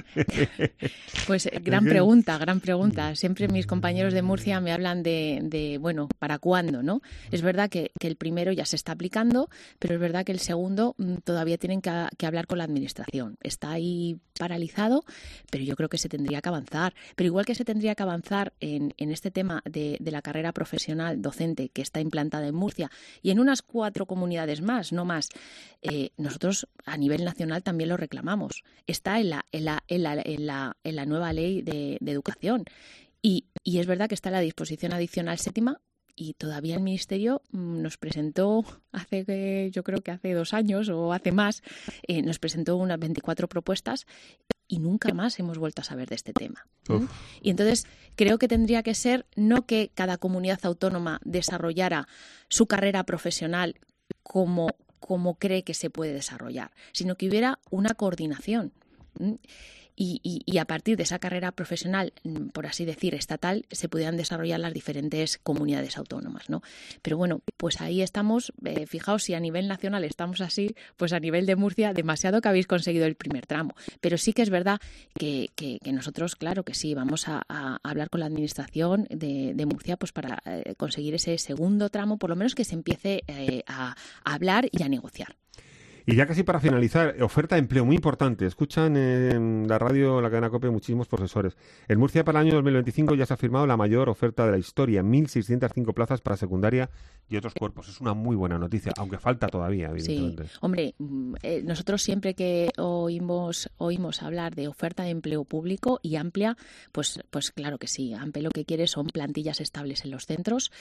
Pues gran pregunta. Siempre mis compañeros de Murcia me hablan de ¿para cuándo, no? Es verdad que el primero ya se está aplicando, pero es verdad que el segundo todavía tienen que hablar con la administración. Está ahí paralizado, pero yo creo que se tendría que avanzar. Pero igual que se tendría que avanzar en este tema de la carrera profesional docente que está implantada en Murcia y en unas 4 comunidades más, no más, nosotros a nivel nacional también lo reclamamos. Está en la nueva ley de educación. Y es verdad que está la disposición adicional 7ª, y todavía el Ministerio nos presentó yo creo que hace 2 años o hace más, nos presentó unas 24 propuestas y nunca más hemos vuelto a saber de este tema. Y entonces creo que tendría que ser no que cada comunidad autónoma desarrollara su carrera profesional como cree que se puede desarrollar, sino que hubiera una coordinación. Y a partir de esa carrera profesional, por así decir, estatal, se pudieran desarrollar las diferentes comunidades autónomas, ¿no? Pero bueno, pues ahí estamos. Fijaos, si a nivel nacional estamos así, pues a nivel de Murcia, demasiado que habéis conseguido el primer tramo. Pero sí que es verdad que nosotros, claro que sí, vamos a hablar con la administración de Murcia pues para conseguir ese segundo tramo, por lo menos que se empiece a hablar y a negociar. Y ya casi para finalizar, oferta de empleo muy importante. Escuchan en la radio, en la cadena COPE, muchísimos profesores. En Murcia para el año 2025 ya se ha firmado la mayor oferta de la historia, 1.605 plazas para secundaria y otros cuerpos. Es una muy buena noticia, aunque falta todavía, evidentemente. Sí, hombre, nosotros siempre que oímos hablar de oferta de empleo público y amplia, pues claro que sí. AMPE lo que quiere son plantillas estables en los centros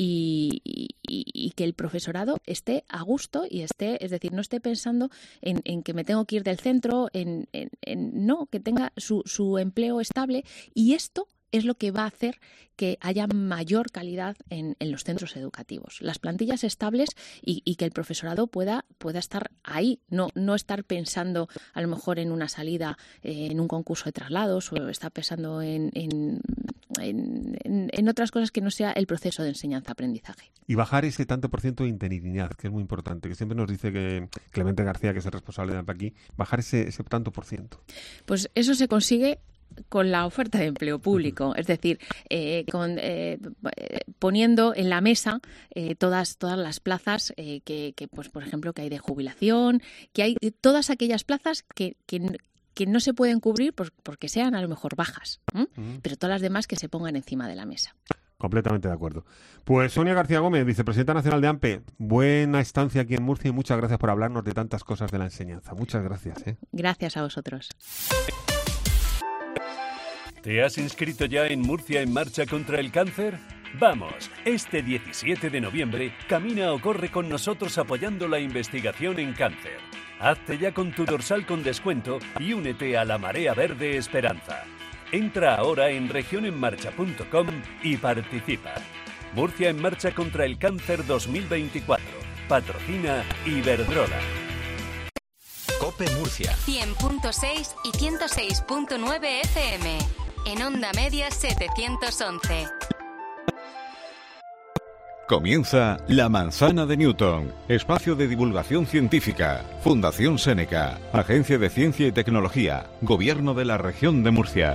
y que el profesorado esté a gusto y es decir, no esté pensando en que me tengo que ir del centro, no, que tenga su empleo estable, y esto es lo que va a hacer que haya mayor calidad en los centros educativos. Las plantillas estables y que el profesorado pueda estar ahí, no estar pensando a lo mejor en una salida en un concurso de traslados o estar pensando en otras cosas que no sea el proceso de enseñanza-aprendizaje. Y bajar ese tanto por ciento de interinidad, que es muy importante, que siempre nos dice que Clemente García, que es el responsable de AMPE aquí, bajar ese tanto por ciento. Pues eso se consigue con la oferta de empleo público, es decir, poniendo en la mesa todas las plazas que pues por ejemplo que hay de jubilación, que hay todas aquellas plazas que no se pueden cubrir porque sean a lo mejor bajas, pero todas las demás que se pongan encima de la mesa. Completamente de acuerdo. Pues Sonia García Gómez, vicepresidenta nacional de AMPE, buena estancia aquí en Murcia y muchas gracias por hablarnos de tantas cosas de la enseñanza. Muchas gracias. Gracias a vosotros. ¿Te has inscrito ya en Murcia en Marcha contra el Cáncer? Vamos, este 17 de noviembre, camina o corre con nosotros apoyando la investigación en cáncer. Hazte ya con tu dorsal con descuento y únete a la Marea Verde Esperanza. Entra ahora en regionenmarcha.com y participa. Murcia en Marcha contra el Cáncer 2024. Patrocina Iberdrola. COPE Murcia 100.6 y 106.9 FM. En Onda Media 711. Comienza La Manzana de Newton, espacio de divulgación científica. Fundación Séneca, Agencia de Ciencia y Tecnología, Gobierno de la Región de Murcia.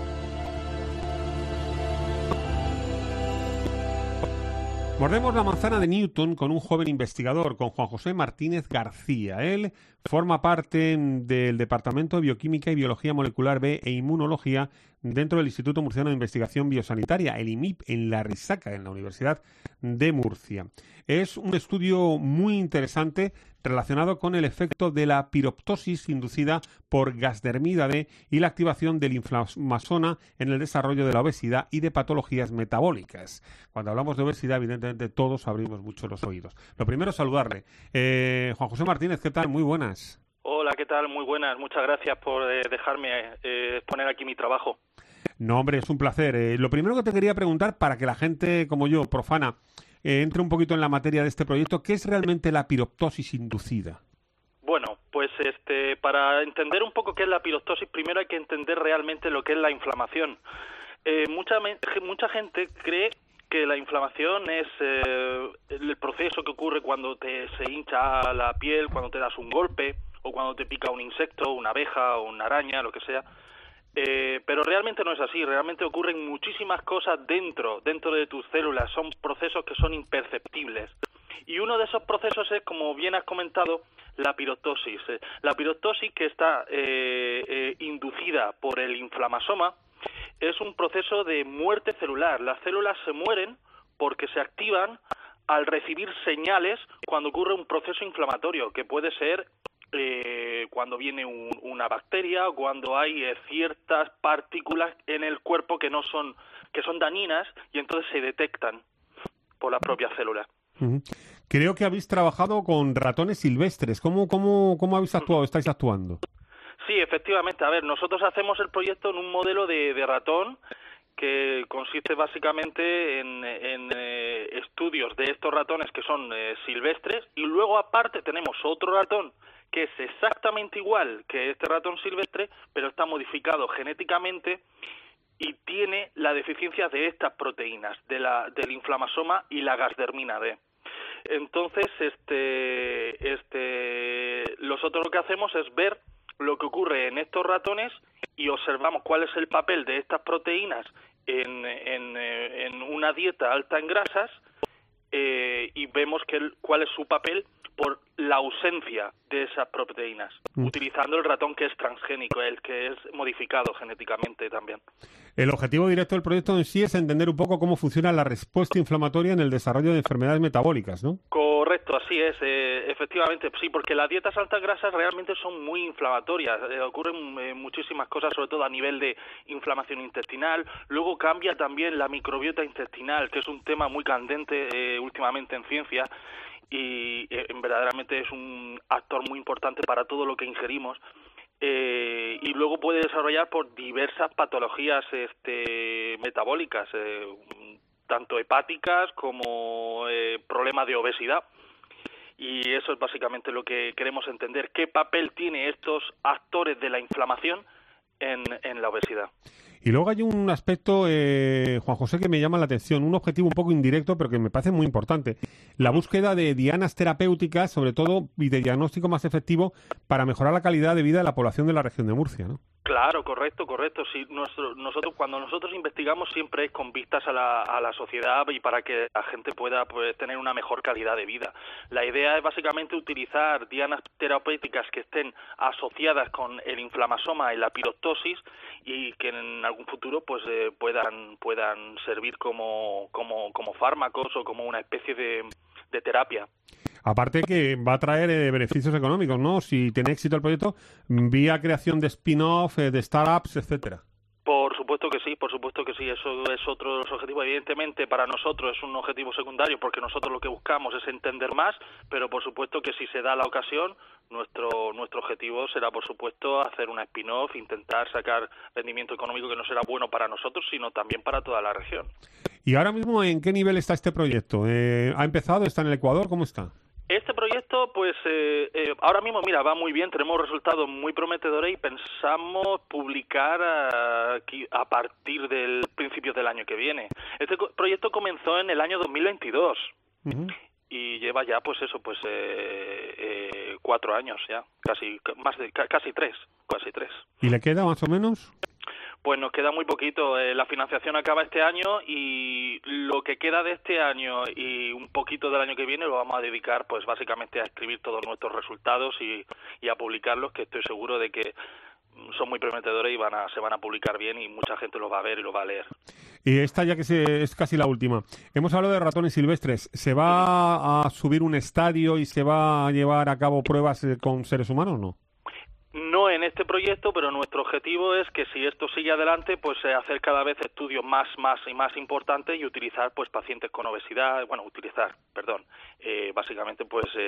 Mordemos la manzana de Newton con un joven investigador, con Juan José Martínez García. Él forma parte del Departamento de Bioquímica y Biología Molecular B e Inmunología dentro del Instituto Murciano de Investigación Biosanitaria, el IMIB, en La Risaca, en la Universidad de Murcia. Es un estudio muy interesante relacionado con el efecto de la piroptosis inducida por Gasdermida D y la activación del inflamasona en el desarrollo de la obesidad y de patologías metabólicas. Cuando hablamos de obesidad, evidentemente todos abrimos mucho los oídos. Lo primero, saludarle. Juan José Martínez, ¿qué tal? Muy buenas. Hola, ¿qué tal? Muy buenas. Muchas gracias por dejarme exponer aquí mi trabajo. No, hombre, es un placer. Lo primero que te quería preguntar, para que la gente como yo, profana, entre un poquito en la materia de este proyecto, ¿qué es realmente la piroptosis inducida? Bueno, pues para entender un poco qué es la piroptosis, primero hay que entender realmente lo que es la inflamación. Mucha gente cree que la inflamación es el proceso que ocurre cuando se hincha la piel, cuando te das un golpe, o cuando te pica un insecto, una abeja o una araña, lo que sea. Pero realmente no es así, realmente ocurren muchísimas cosas dentro de tus células, son procesos que son imperceptibles. Y uno de esos procesos es, como bien has comentado, la piroptosis. La piroptosis, que está inducida por el inflamasoma, es un proceso de muerte celular. Las células se mueren porque se activan al recibir señales cuando ocurre un proceso inflamatorio, que puede ser cuando viene una bacteria o cuando hay ciertas partículas en el cuerpo que son dañinas y entonces se detectan por las propias células. Uh-huh. Creo que habéis trabajado con ratones silvestres. ¿Cómo habéis actuado? ¿Estáis actuando? Sí, efectivamente. A ver, nosotros hacemos el proyecto en un modelo de ratón que consiste básicamente en estudios de estos ratones que son silvestres, y luego aparte tenemos otro ratón que es exactamente igual que este ratón silvestre, pero está modificado genéticamente y tiene la deficiencia de estas proteínas, del inflamasoma y la Gasdermina D. Entonces, nosotros lo que hacemos es ver lo que ocurre en estos ratones y observamos cuál es el papel de estas proteínas en una dieta alta en grasas, y vemos cuál es su papel por la ausencia de esas proteínas, utilizando el ratón que es transgénico, el que es modificado genéticamente también. El objetivo directo del proyecto en sí es entender un poco cómo funciona la respuesta inflamatoria en el desarrollo de enfermedades metabólicas, ¿no? Correcto, así es, efectivamente, sí, porque las dietas altas grasas realmente son muy inflamatorias, ocurren muchísimas cosas, sobre todo a nivel de inflamación intestinal. Luego cambia también la microbiota intestinal, que es un tema muy candente últimamente en ciencia, y verdaderamente es un actor muy importante para todo lo que ingerimos. y luego puede desarrollar por diversas patologías metabólicas, tanto hepáticas como problemas de obesidad. Y eso es básicamente lo que queremos entender, qué papel tiene estos actores de la inflamación en la obesidad. Y luego hay un aspecto, Juan José, que me llama la atención, un objetivo un poco indirecto, pero que me parece muy importante. La búsqueda de dianas terapéuticas, sobre todo, y de diagnóstico más efectivo para mejorar la calidad de vida de la población de la región de Murcia, ¿no? Claro, correcto. Sí, cuando nosotros investigamos siempre es con vistas a la sociedad y para que la gente pueda tener una mejor calidad de vida. La idea es básicamente utilizar dianas terapéuticas que estén asociadas con el inflamasoma y la pirostosis y que en algún futuro puedan servir como fármacos o como una especie de terapia. Aparte que va a traer beneficios económicos, ¿no? Si tiene éxito el proyecto, vía creación de spin-off, de startups, etcétera. Por supuesto que sí, eso es otro de los objetivos. Evidentemente para nosotros es un objetivo secundario porque nosotros lo que buscamos es entender más, pero por supuesto que si se da la ocasión, nuestro objetivo será por supuesto hacer una spin-off, intentar sacar rendimiento económico que no será bueno para nosotros, sino también para toda la región. ¿Y ahora mismo en qué nivel está este proyecto? ¿Ha empezado? ¿Está en el Ecuador? ¿Cómo está? Este proyecto, ahora mismo, mira, va muy bien, tenemos resultados muy prometedores y pensamos publicar a partir del principio del año que viene. Este proyecto comenzó en el año 2022 y lleva ya, 4 años ya, casi tres. ¿Y le queda más o menos? Pues nos queda muy poquito. La financiación acaba este año y lo que queda de este año y un poquito del año que viene lo vamos a dedicar pues básicamente a escribir todos nuestros resultados y a publicarlos, que estoy seguro de que son muy prometedores y se van a publicar bien y mucha gente los va a ver y los va a leer. Y esta ya que es casi la última. Hemos hablado de ratones silvestres. ¿Se va a subir un estadio y se va a llevar a cabo pruebas con seres humanos o no? No en este proyecto, pero nuestro objetivo es que si esto sigue adelante, pues hacer cada vez estudios más importantes y utilizar pacientes con obesidad, básicamente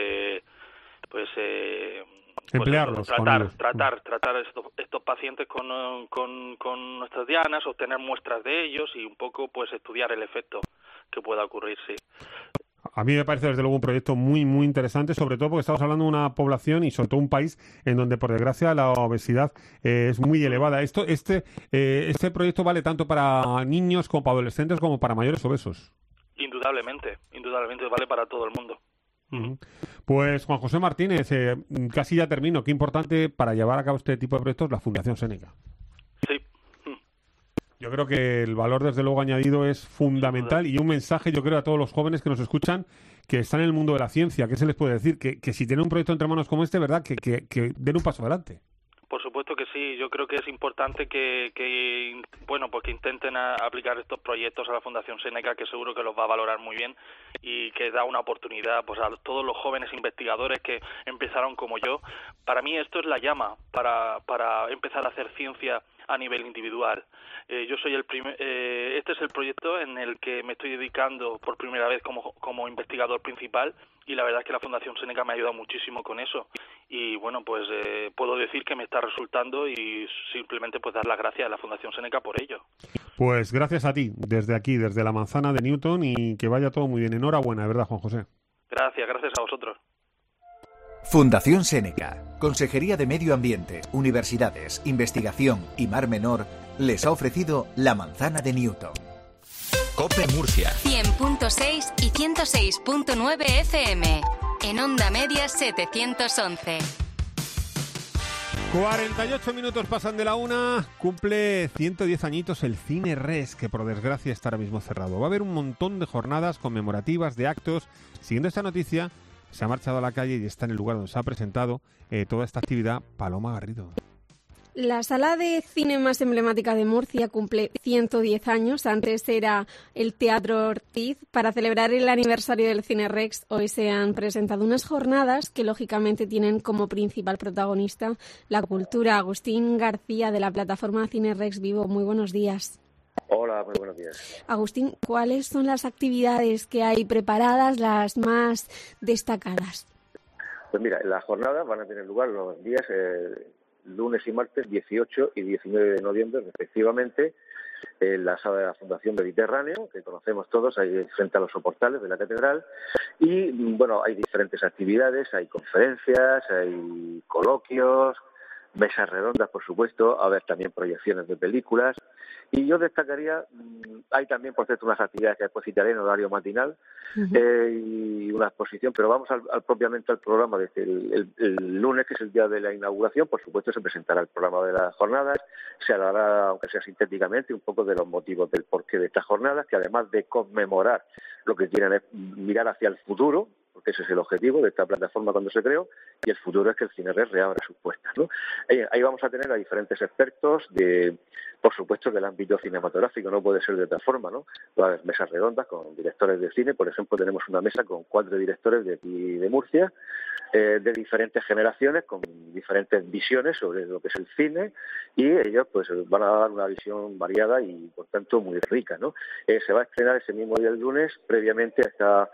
emplearlos, tratar estos pacientes con nuestras dianas, obtener muestras de ellos y un poco estudiar el efecto que pueda ocurrir, sí. A mí me parece desde luego un proyecto muy muy interesante, sobre todo porque estamos hablando de una población y sobre todo un país en donde por desgracia la obesidad es muy elevada. Este proyecto vale tanto para niños como para adolescentes como para mayores obesos. Indudablemente vale para todo el mundo. Pues Juan José Martínez, casi ya termino. Qué importante para llevar a cabo este tipo de proyectos la Fundación Séneca. Sí. Yo creo que el valor, desde luego, añadido es fundamental y un mensaje, yo creo, a todos los jóvenes que nos escuchan, que están en el mundo de la ciencia. ¿Qué se les puede decir? Que si tienen un proyecto entre manos como este, ¿verdad? Que den un paso adelante. Por supuesto que sí. Yo creo que es importante que intenten aplicar estos proyectos a la Fundación Séneca, que seguro que los va a valorar muy bien y que da una oportunidad a todos los jóvenes investigadores que empezaron como yo. Para mí esto es la llama para empezar a hacer ciencia a nivel individual. Yo soy este es el proyecto en el que me estoy dedicando por primera vez como investigador principal y la verdad es que la Fundación Séneca me ha ayudado muchísimo con eso y puedo decir que me está resultando y simplemente dar las gracias a la Fundación Séneca por ello. Pues gracias a ti, desde aquí, desde la manzana de Newton, y que vaya todo muy bien. Enhorabuena, de verdad, Juan José. Gracias a vosotros. Fundación Séneca, Consejería de Medio Ambiente, Universidades, Investigación y Mar Menor les ha ofrecido la manzana de Newton. COPE Murcia 100.6 y 106.9 FM. En Onda Media 711. 48 minutos pasan de la 1. Cumple 110 añitos el Cine Res, que por desgracia está ahora mismo cerrado. Va a haber un montón de jornadas conmemorativas, de actos. Siguiendo esta noticia, se ha marchado a la calle y está en el lugar donde se ha presentado toda esta actividad Paloma Garrido. La sala de cine más emblemática de Murcia cumple 110 años. Antes era el Teatro Ortiz. Para celebrar el aniversario del Cine Rex, hoy se han presentado unas jornadas que lógicamente tienen como principal protagonista la cultura. Agustín García, de la plataforma Cine Rex Vivo. Muy buenos días. Hola, muy buenos días. Agustín, ¿cuáles son las actividades que hay preparadas, las más destacadas? Pues mira, las jornadas van a tener lugar los días lunes y martes 18 y 19 de noviembre respectivamente, en la sala de la Fundación Mediterráneo, que conocemos todos, ahí frente a los soportales de la catedral. Y bueno, hay diferentes actividades, hay conferencias, hay coloquios, mesas redondas, por supuesto, a ver también proyecciones de películas. Y yo destacaría, hay también, por cierto, unas actividades que después citaré en horario matinal, y una exposición, pero vamos propiamente al programa. Desde el lunes, que es el día de la inauguración, por supuesto se presentará el programa de las jornadas, se hablará, aunque sea sintéticamente, un poco de los motivos del porqué de estas jornadas, que además de conmemorar, lo que quieren es mirar hacia el futuro, porque ese es el objetivo de esta plataforma cuando se creó, y el futuro es que el CineRex reabra sus puertas, ¿no? Ahí vamos a tener a diferentes expertos, por supuesto, del ámbito cinematográfico, no puede ser de otra forma, ¿no? Las mesas redondas con directores de cine, por ejemplo, tenemos una mesa con 4 directores de aquí de Murcia, de diferentes generaciones, con diferentes visiones sobre lo que es el cine, y ellos pues van a dar una visión variada y, por tanto, muy rica, ¿no? Se va a estrenar ese mismo día el lunes, previamente hasta...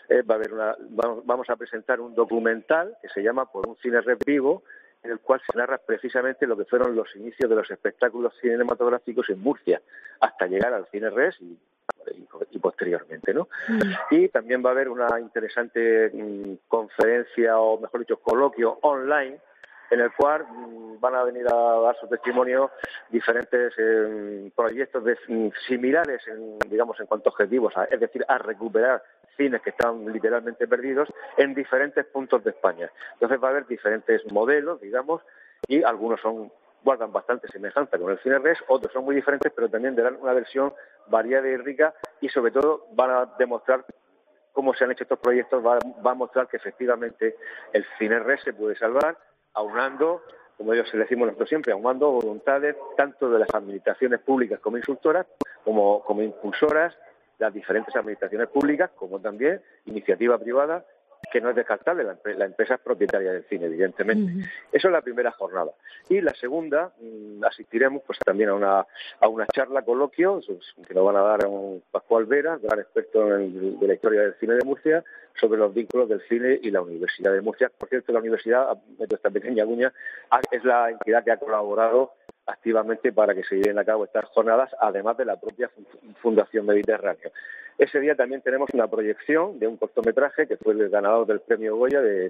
vamos a presentar un documental que se llama Por un CineRex vivo, en el cual se narra precisamente lo que fueron los inicios de los espectáculos cinematográficos en Murcia, hasta llegar al CineRex y posteriormente, ¿no? Y también va a haber una interesante conferencia, o mejor dicho, coloquio online, en el cual van a venir a dar su testimonio diferentes proyectos similares, digamos, en cuanto a objetivos, es decir, a recuperar cines que están literalmente perdidos en diferentes puntos de España. Entonces va a haber diferentes modelos, digamos, y algunos guardan bastante semejanza con el CineRex, otros son muy diferentes, pero también darán una versión variada y rica, y sobre todo van a demostrar cómo se han hecho estos proyectos, va a mostrar que efectivamente el CineRex se puede salvar, aunando, como ellos le decimos nosotros siempre, aunando voluntades tanto de las administraciones públicas como insultoras, como impulsoras, las diferentes administraciones públicas, como también iniciativa privada, que no es descartable, la empresa es propietaria del cine, evidentemente. Eso es la primera jornada. Y la segunda, asistiremos pues también a una charla, coloquio, que nos van a dar un Pascual Vera, gran experto de la historia del cine de Murcia, sobre los vínculos del cine y la Universidad de Murcia. Por cierto, la Universidad, meto esta pequeña cuña, es la entidad que ha colaborado activamente para que se lleven a cabo estas jornadas, además de la propia Fundación Mediterráneo. Ese día también tenemos una proyección de un cortometraje que fue el ganador del premio Goya de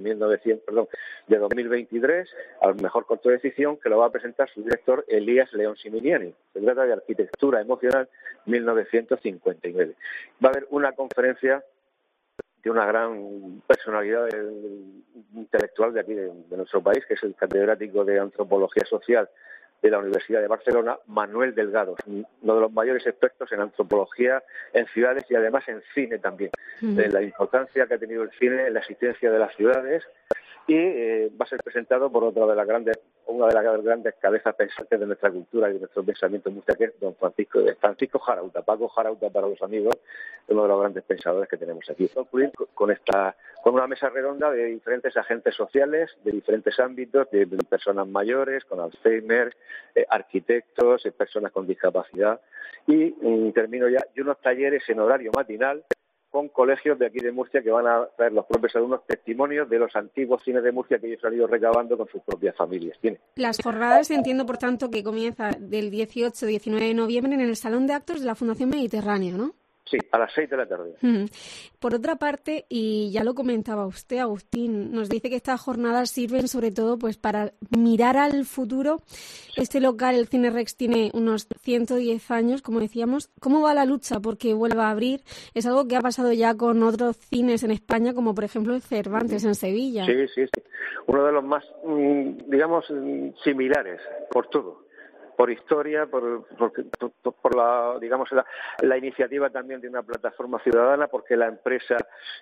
2023 al mejor corto de ficción, que lo va a presentar su director Elías León Siminiani. Se trata de Arquitectura Emocional 1959. Va a haber una conferencia de una gran personalidad intelectual de aquí de nuestro país, que es el catedrático de Antropología Social de la Universidad de Barcelona, Manuel Delgado, uno de los mayores expertos en antropología en ciudades y además en cine también, de la importancia que ha tenido el cine en la existencia de las ciudades, y va a ser presentado por una de las grandes cabezas pensantes de nuestra cultura y de nuestro pensamiento en Murcia, que es don Francisco Jarauta, Paco Jarauta para los amigos, uno de los grandes pensadores que tenemos aquí. Concluir con una mesa redonda de diferentes agentes sociales, de diferentes ámbitos, de personas mayores, con Alzheimer, arquitectos, personas con discapacidad, y termino ya, y unos talleres en horario matinal con colegios de aquí de Murcia que van a traer los propios alumnos testimonios de los antiguos cines de Murcia que ellos han ido recabando con sus propias familias. Las jornadas, entiendo, por tanto, que comienzan del 18-19 de noviembre en el Salón de Actos de la Fundación Mediterráneo, ¿no? Sí, a las 6 de la tarde. Por otra parte, y ya lo comentaba usted, Agustín, nos dice que estas jornadas sirven sobre todo pues para mirar al futuro. Este local, el CineRex, tiene unos 110 años, como decíamos. ¿Cómo va la lucha porque vuelva a abrir? Es algo que ha pasado ya con otros cines en España, como por ejemplo el Cervantes en Sevilla. Sí. Uno de los más, digamos, similares por todo. Por historia, por la, digamos, la iniciativa también de una plataforma ciudadana, porque la empresa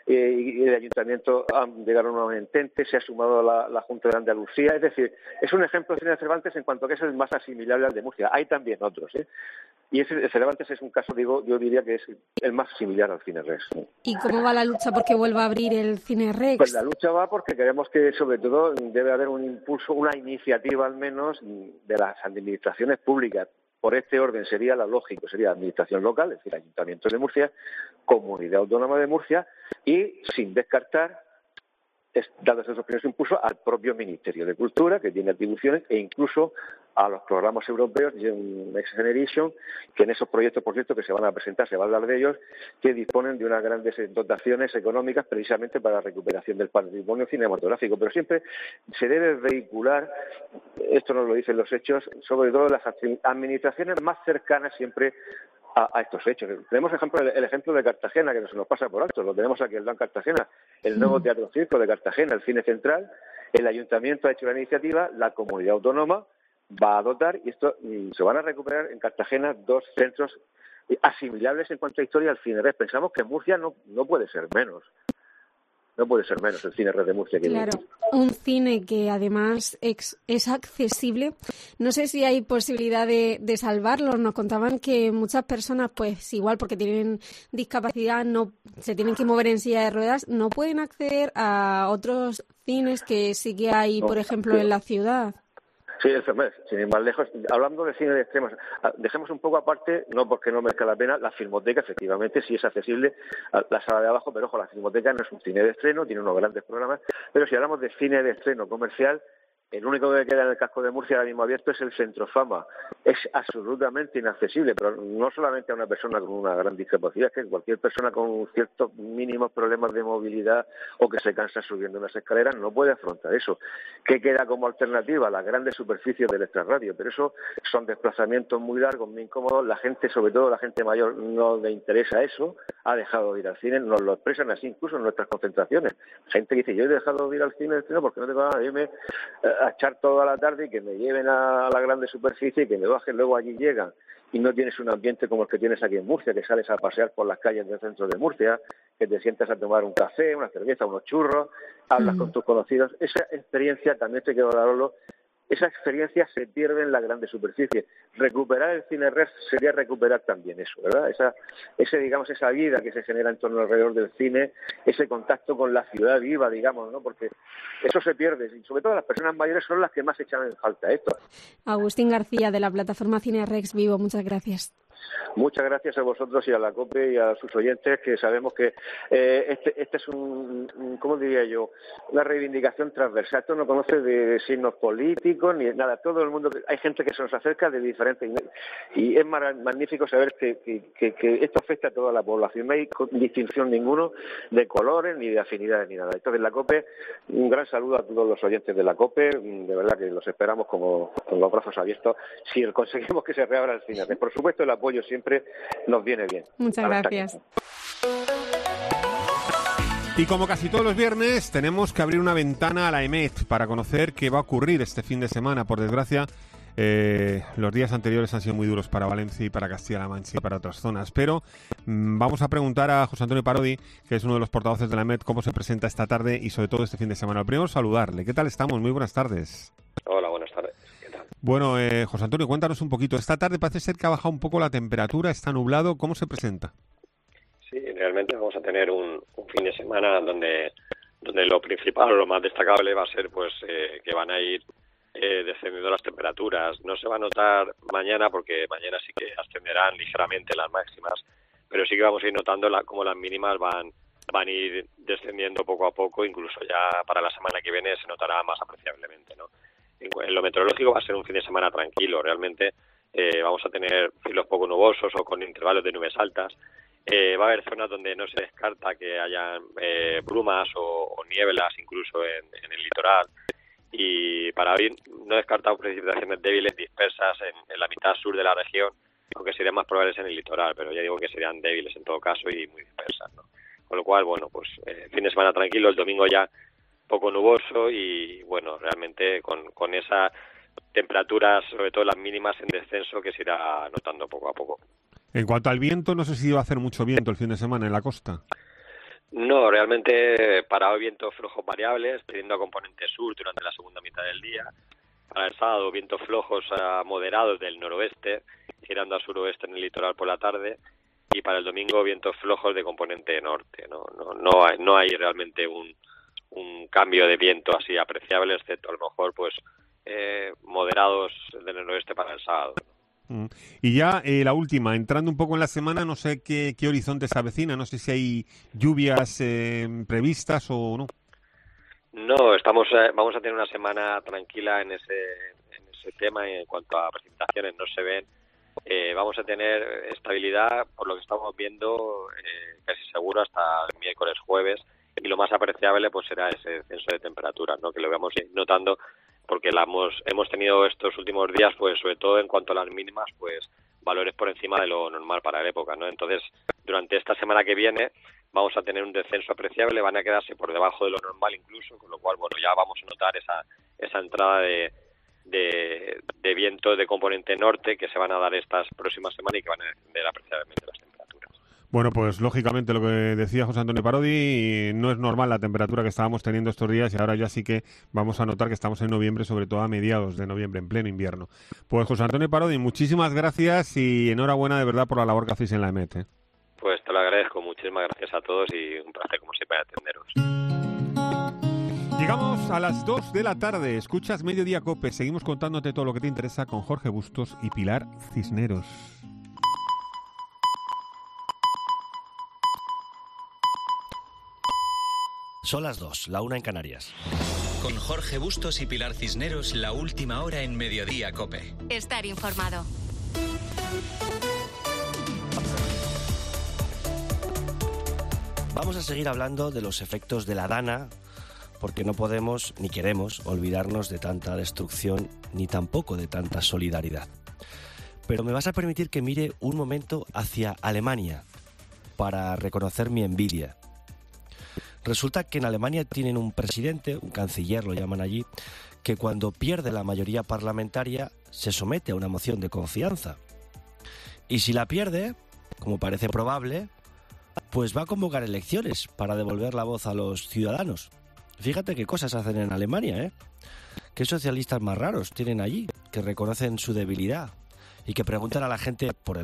y el ayuntamiento llegaron a un entente, se ha sumado la Junta de Andalucía. Es decir, es un ejemplo de cine de Cervantes en cuanto a que es el más asimilable al de Murcia. Hay también otros, y ese Cervantes es un caso, yo diría que es el más similar al CineRex. ¿Y cómo va la lucha porque vuelva a abrir el CineRex? Pues la lucha va porque creemos que, sobre todo, debe haber un impulso, una iniciativa al menos de las administraciones públicas. Por este orden sería la administración local, es decir, Ayuntamiento de Murcia, Comunidad Autónoma de Murcia, y sin descartar dando esos primeros impulsos al propio Ministerio de Cultura, que tiene atribuciones, e incluso a los programas europeos Next Generation, que en esos proyectos, por cierto, que se van a presentar, se va a hablar de ellos, que disponen de unas grandes dotaciones económicas precisamente para la recuperación del patrimonio cinematográfico. Pero siempre se debe vehicular, esto nos lo dicen los hechos, sobre todo las administraciones más cercanas siempre a estos hechos. Tenemos el ejemplo de Cartagena, que no se nos pasa por alto, lo tenemos aquí en Cartagena, el nuevo Teatro Circo de Cartagena, el Cine Central, el Ayuntamiento ha hecho la iniciativa, la Comunidad Autónoma va a dotar, y esto se van a recuperar en Cartagena 2 centros asimilables en cuanto a historia al Cine Rex. Pensamos que en Murcia no puede ser menos. No puede ser menos el Cine Rex de Murcia. Claro, un cine que además es accesible. No sé si hay posibilidad de salvarlo. Nos contaban que muchas personas, pues igual porque tienen discapacidad, no se tienen que mover en silla de ruedas, no pueden acceder a otros cines que sí que hay, por ejemplo, en la ciudad. Sí, sin ir más lejos, hablando de cine de extremos, dejemos un poco aparte, no porque no merezca la pena, la Filmoteca, efectivamente, sí es accesible, la sala de abajo, pero ojo, la Filmoteca no es un cine de estreno, tiene unos grandes programas, pero si hablamos de cine de estreno comercial, el único que queda en el casco de Murcia ahora mismo abierto es el Centro Fama. Es absolutamente inaccesible, pero no solamente a una persona con una gran discapacidad, es que cualquier persona con ciertos mínimos problemas de movilidad o que se cansa subiendo unas escaleras no puede afrontar eso. ¿Qué queda como alternativa? Las grandes superficies del extrarradio, pero eso son desplazamientos muy largos, muy incómodos. La gente, sobre todo la gente mayor, no le interesa eso, ha dejado de ir al cine, nos lo expresan así incluso en nuestras concentraciones. Gente que dice, yo he dejado de ir al cine porque no tengo nada de irme a echar toda la tarde y que me lleven a la grande superficie y que me bajen, luego allí llegan y no tienes un ambiente como el que tienes aquí en Murcia, que sales a pasear por las calles del centro de Murcia, que te sientas a tomar un café, una cerveza, unos churros, hablas con tus conocidos. Esa experiencia también te quiero darlo. Esa experiencia se pierde en la grande superficie. Recuperar el Cine Rex sería recuperar también eso, ¿verdad? Esa vida que se genera en torno alrededor del cine, ese contacto con la ciudad viva, digamos, ¿no? Porque eso se pierde, y sobre todo las personas mayores son las que más echan en falta esto. Agustín García, de la plataforma Cine Rex Vivo, muchas gracias. Muchas gracias a vosotros y a la COPE y a sus oyentes, que sabemos que este es ¿cómo diría yo? Una reivindicación transversal. Esto no conoce de signos políticos ni nada. Todo el mundo, hay gente que se nos acerca de diferentes, y es magnífico saber que esto afecta a toda la población. No hay distinción ninguno de colores ni de afinidades ni nada. Entonces, la COPE, un gran saludo a todos los oyentes de la COPE. De verdad que los esperamos con los brazos abiertos si conseguimos que se reabra el cine. Por supuesto, el apoyo siempre nos viene bien. Muchas gracias. Y como casi todos los viernes, tenemos que abrir una ventana a la EMET para conocer qué va a ocurrir este fin de semana. Por desgracia, los días anteriores han sido muy duros para Valencia y para Castilla-La Mancha y para otras zonas. Pero vamos a preguntar a José Antonio Parodi, que es uno de los portavoces de la EMET, cómo se presenta esta tarde y sobre todo este fin de semana. Lo primero, saludarle. ¿Qué tal estamos? Muy buenas tardes. Hola, buenas tardes. Bueno, José Antonio, cuéntanos un poquito. Esta tarde parece ser que ha bajado un poco la temperatura, está nublado. ¿Cómo se presenta? Sí, realmente vamos a tener un fin de semana donde lo principal o lo más destacable va a ser pues que van a ir descendiendo las temperaturas. No se va a notar mañana porque mañana sí que ascenderán ligeramente las máximas, pero sí que vamos a ir notando cómo las mínimas van a ir descendiendo poco a poco, incluso ya para la semana que viene se notará más apreciablemente, ¿no? En lo meteorológico va a ser un fin de semana tranquilo, realmente vamos a tener cielos poco nubosos o con intervalos de nubes altas. Va a haber zonas donde no se descarta que haya brumas o nieblas incluso en el litoral, y para hoy no descartamos precipitaciones débiles dispersas en la mitad sur de la región, aunque serían más probables en el litoral, pero ya digo que serían débiles en todo caso y muy dispersas, ¿no? Con lo cual, bueno, pues fin de semana tranquilo, el domingo ya poco nuboso y bueno, realmente con esas temperaturas, sobre todo las mínimas en descenso, que se irá notando poco a poco. En cuanto al viento, no sé si va a hacer mucho viento el fin de semana en la costa. No, realmente para hoy vientos flojos variables, tendiendo a componente sur durante la segunda mitad del día. Para el sábado, vientos flojos a moderados del noroeste, girando a suroeste en el litoral por la tarde. Y para el domingo, vientos flojos de componente norte. No hay realmente un cambio de viento así apreciable, excepto a lo mejor pues moderados del noroeste para el sábado. Y ya la última, entrando un poco en la semana, no sé qué horizonte se avecina, no sé si hay lluvias previstas o no. No, vamos a tener una semana tranquila en ese tema. En cuanto a precipitaciones, no se ven. Vamos a tener estabilidad, por lo que estamos viendo, casi seguro hasta el miércoles, jueves, y lo más apreciable pues será ese descenso de temperaturas, ¿no? Que lo vamos notando, porque hemos tenido estos últimos días, pues sobre todo en cuanto a las mínimas, pues valores por encima de lo normal para la época, ¿no? Entonces, durante esta semana que viene vamos a tener un descenso apreciable, van a quedarse por debajo de lo normal incluso, con lo cual, bueno, ya vamos a notar esa entrada de viento de componente norte que se van a dar estas próximas semanas y que van a descender apreciablemente las temperaturas. Bueno, pues lógicamente lo que decía José Antonio Parodi, no es normal la temperatura que estábamos teniendo estos días y ahora ya sí que vamos a notar que estamos en noviembre, sobre todo a mediados de noviembre, en pleno invierno. Pues José Antonio Parodi, muchísimas gracias y enhorabuena de verdad por la labor que hacéis en la EMET, ¿eh? Pues te lo agradezco, muchísimas gracias a todos y un placer como siempre atenderos. Llegamos a las 2 de la tarde, escuchas Mediodía COPE, seguimos contándote todo lo que te interesa con Jorge Bustos y Pilar Cisneros. Son las 2, la 1 en Canarias. Con Jorge Bustos y Pilar Cisneros, la última hora en Mediodía COPE. Estar informado. Vamos a seguir hablando de los efectos de la Dana, porque no podemos ni queremos olvidarnos de tanta destrucción ni tampoco de tanta solidaridad. Pero me vas a permitir que mire un momento hacia Alemania para reconocer mi envidia. Resulta que en Alemania tienen un presidente, un canciller lo llaman allí, que cuando pierde la mayoría parlamentaria se somete a una moción de confianza. Y si la pierde, como parece probable, pues va a convocar elecciones para devolver la voz a los ciudadanos. Fíjate qué cosas hacen en Alemania, ¿eh? Qué socialistas más raros tienen allí, que reconocen su debilidad y que preguntan a la gente por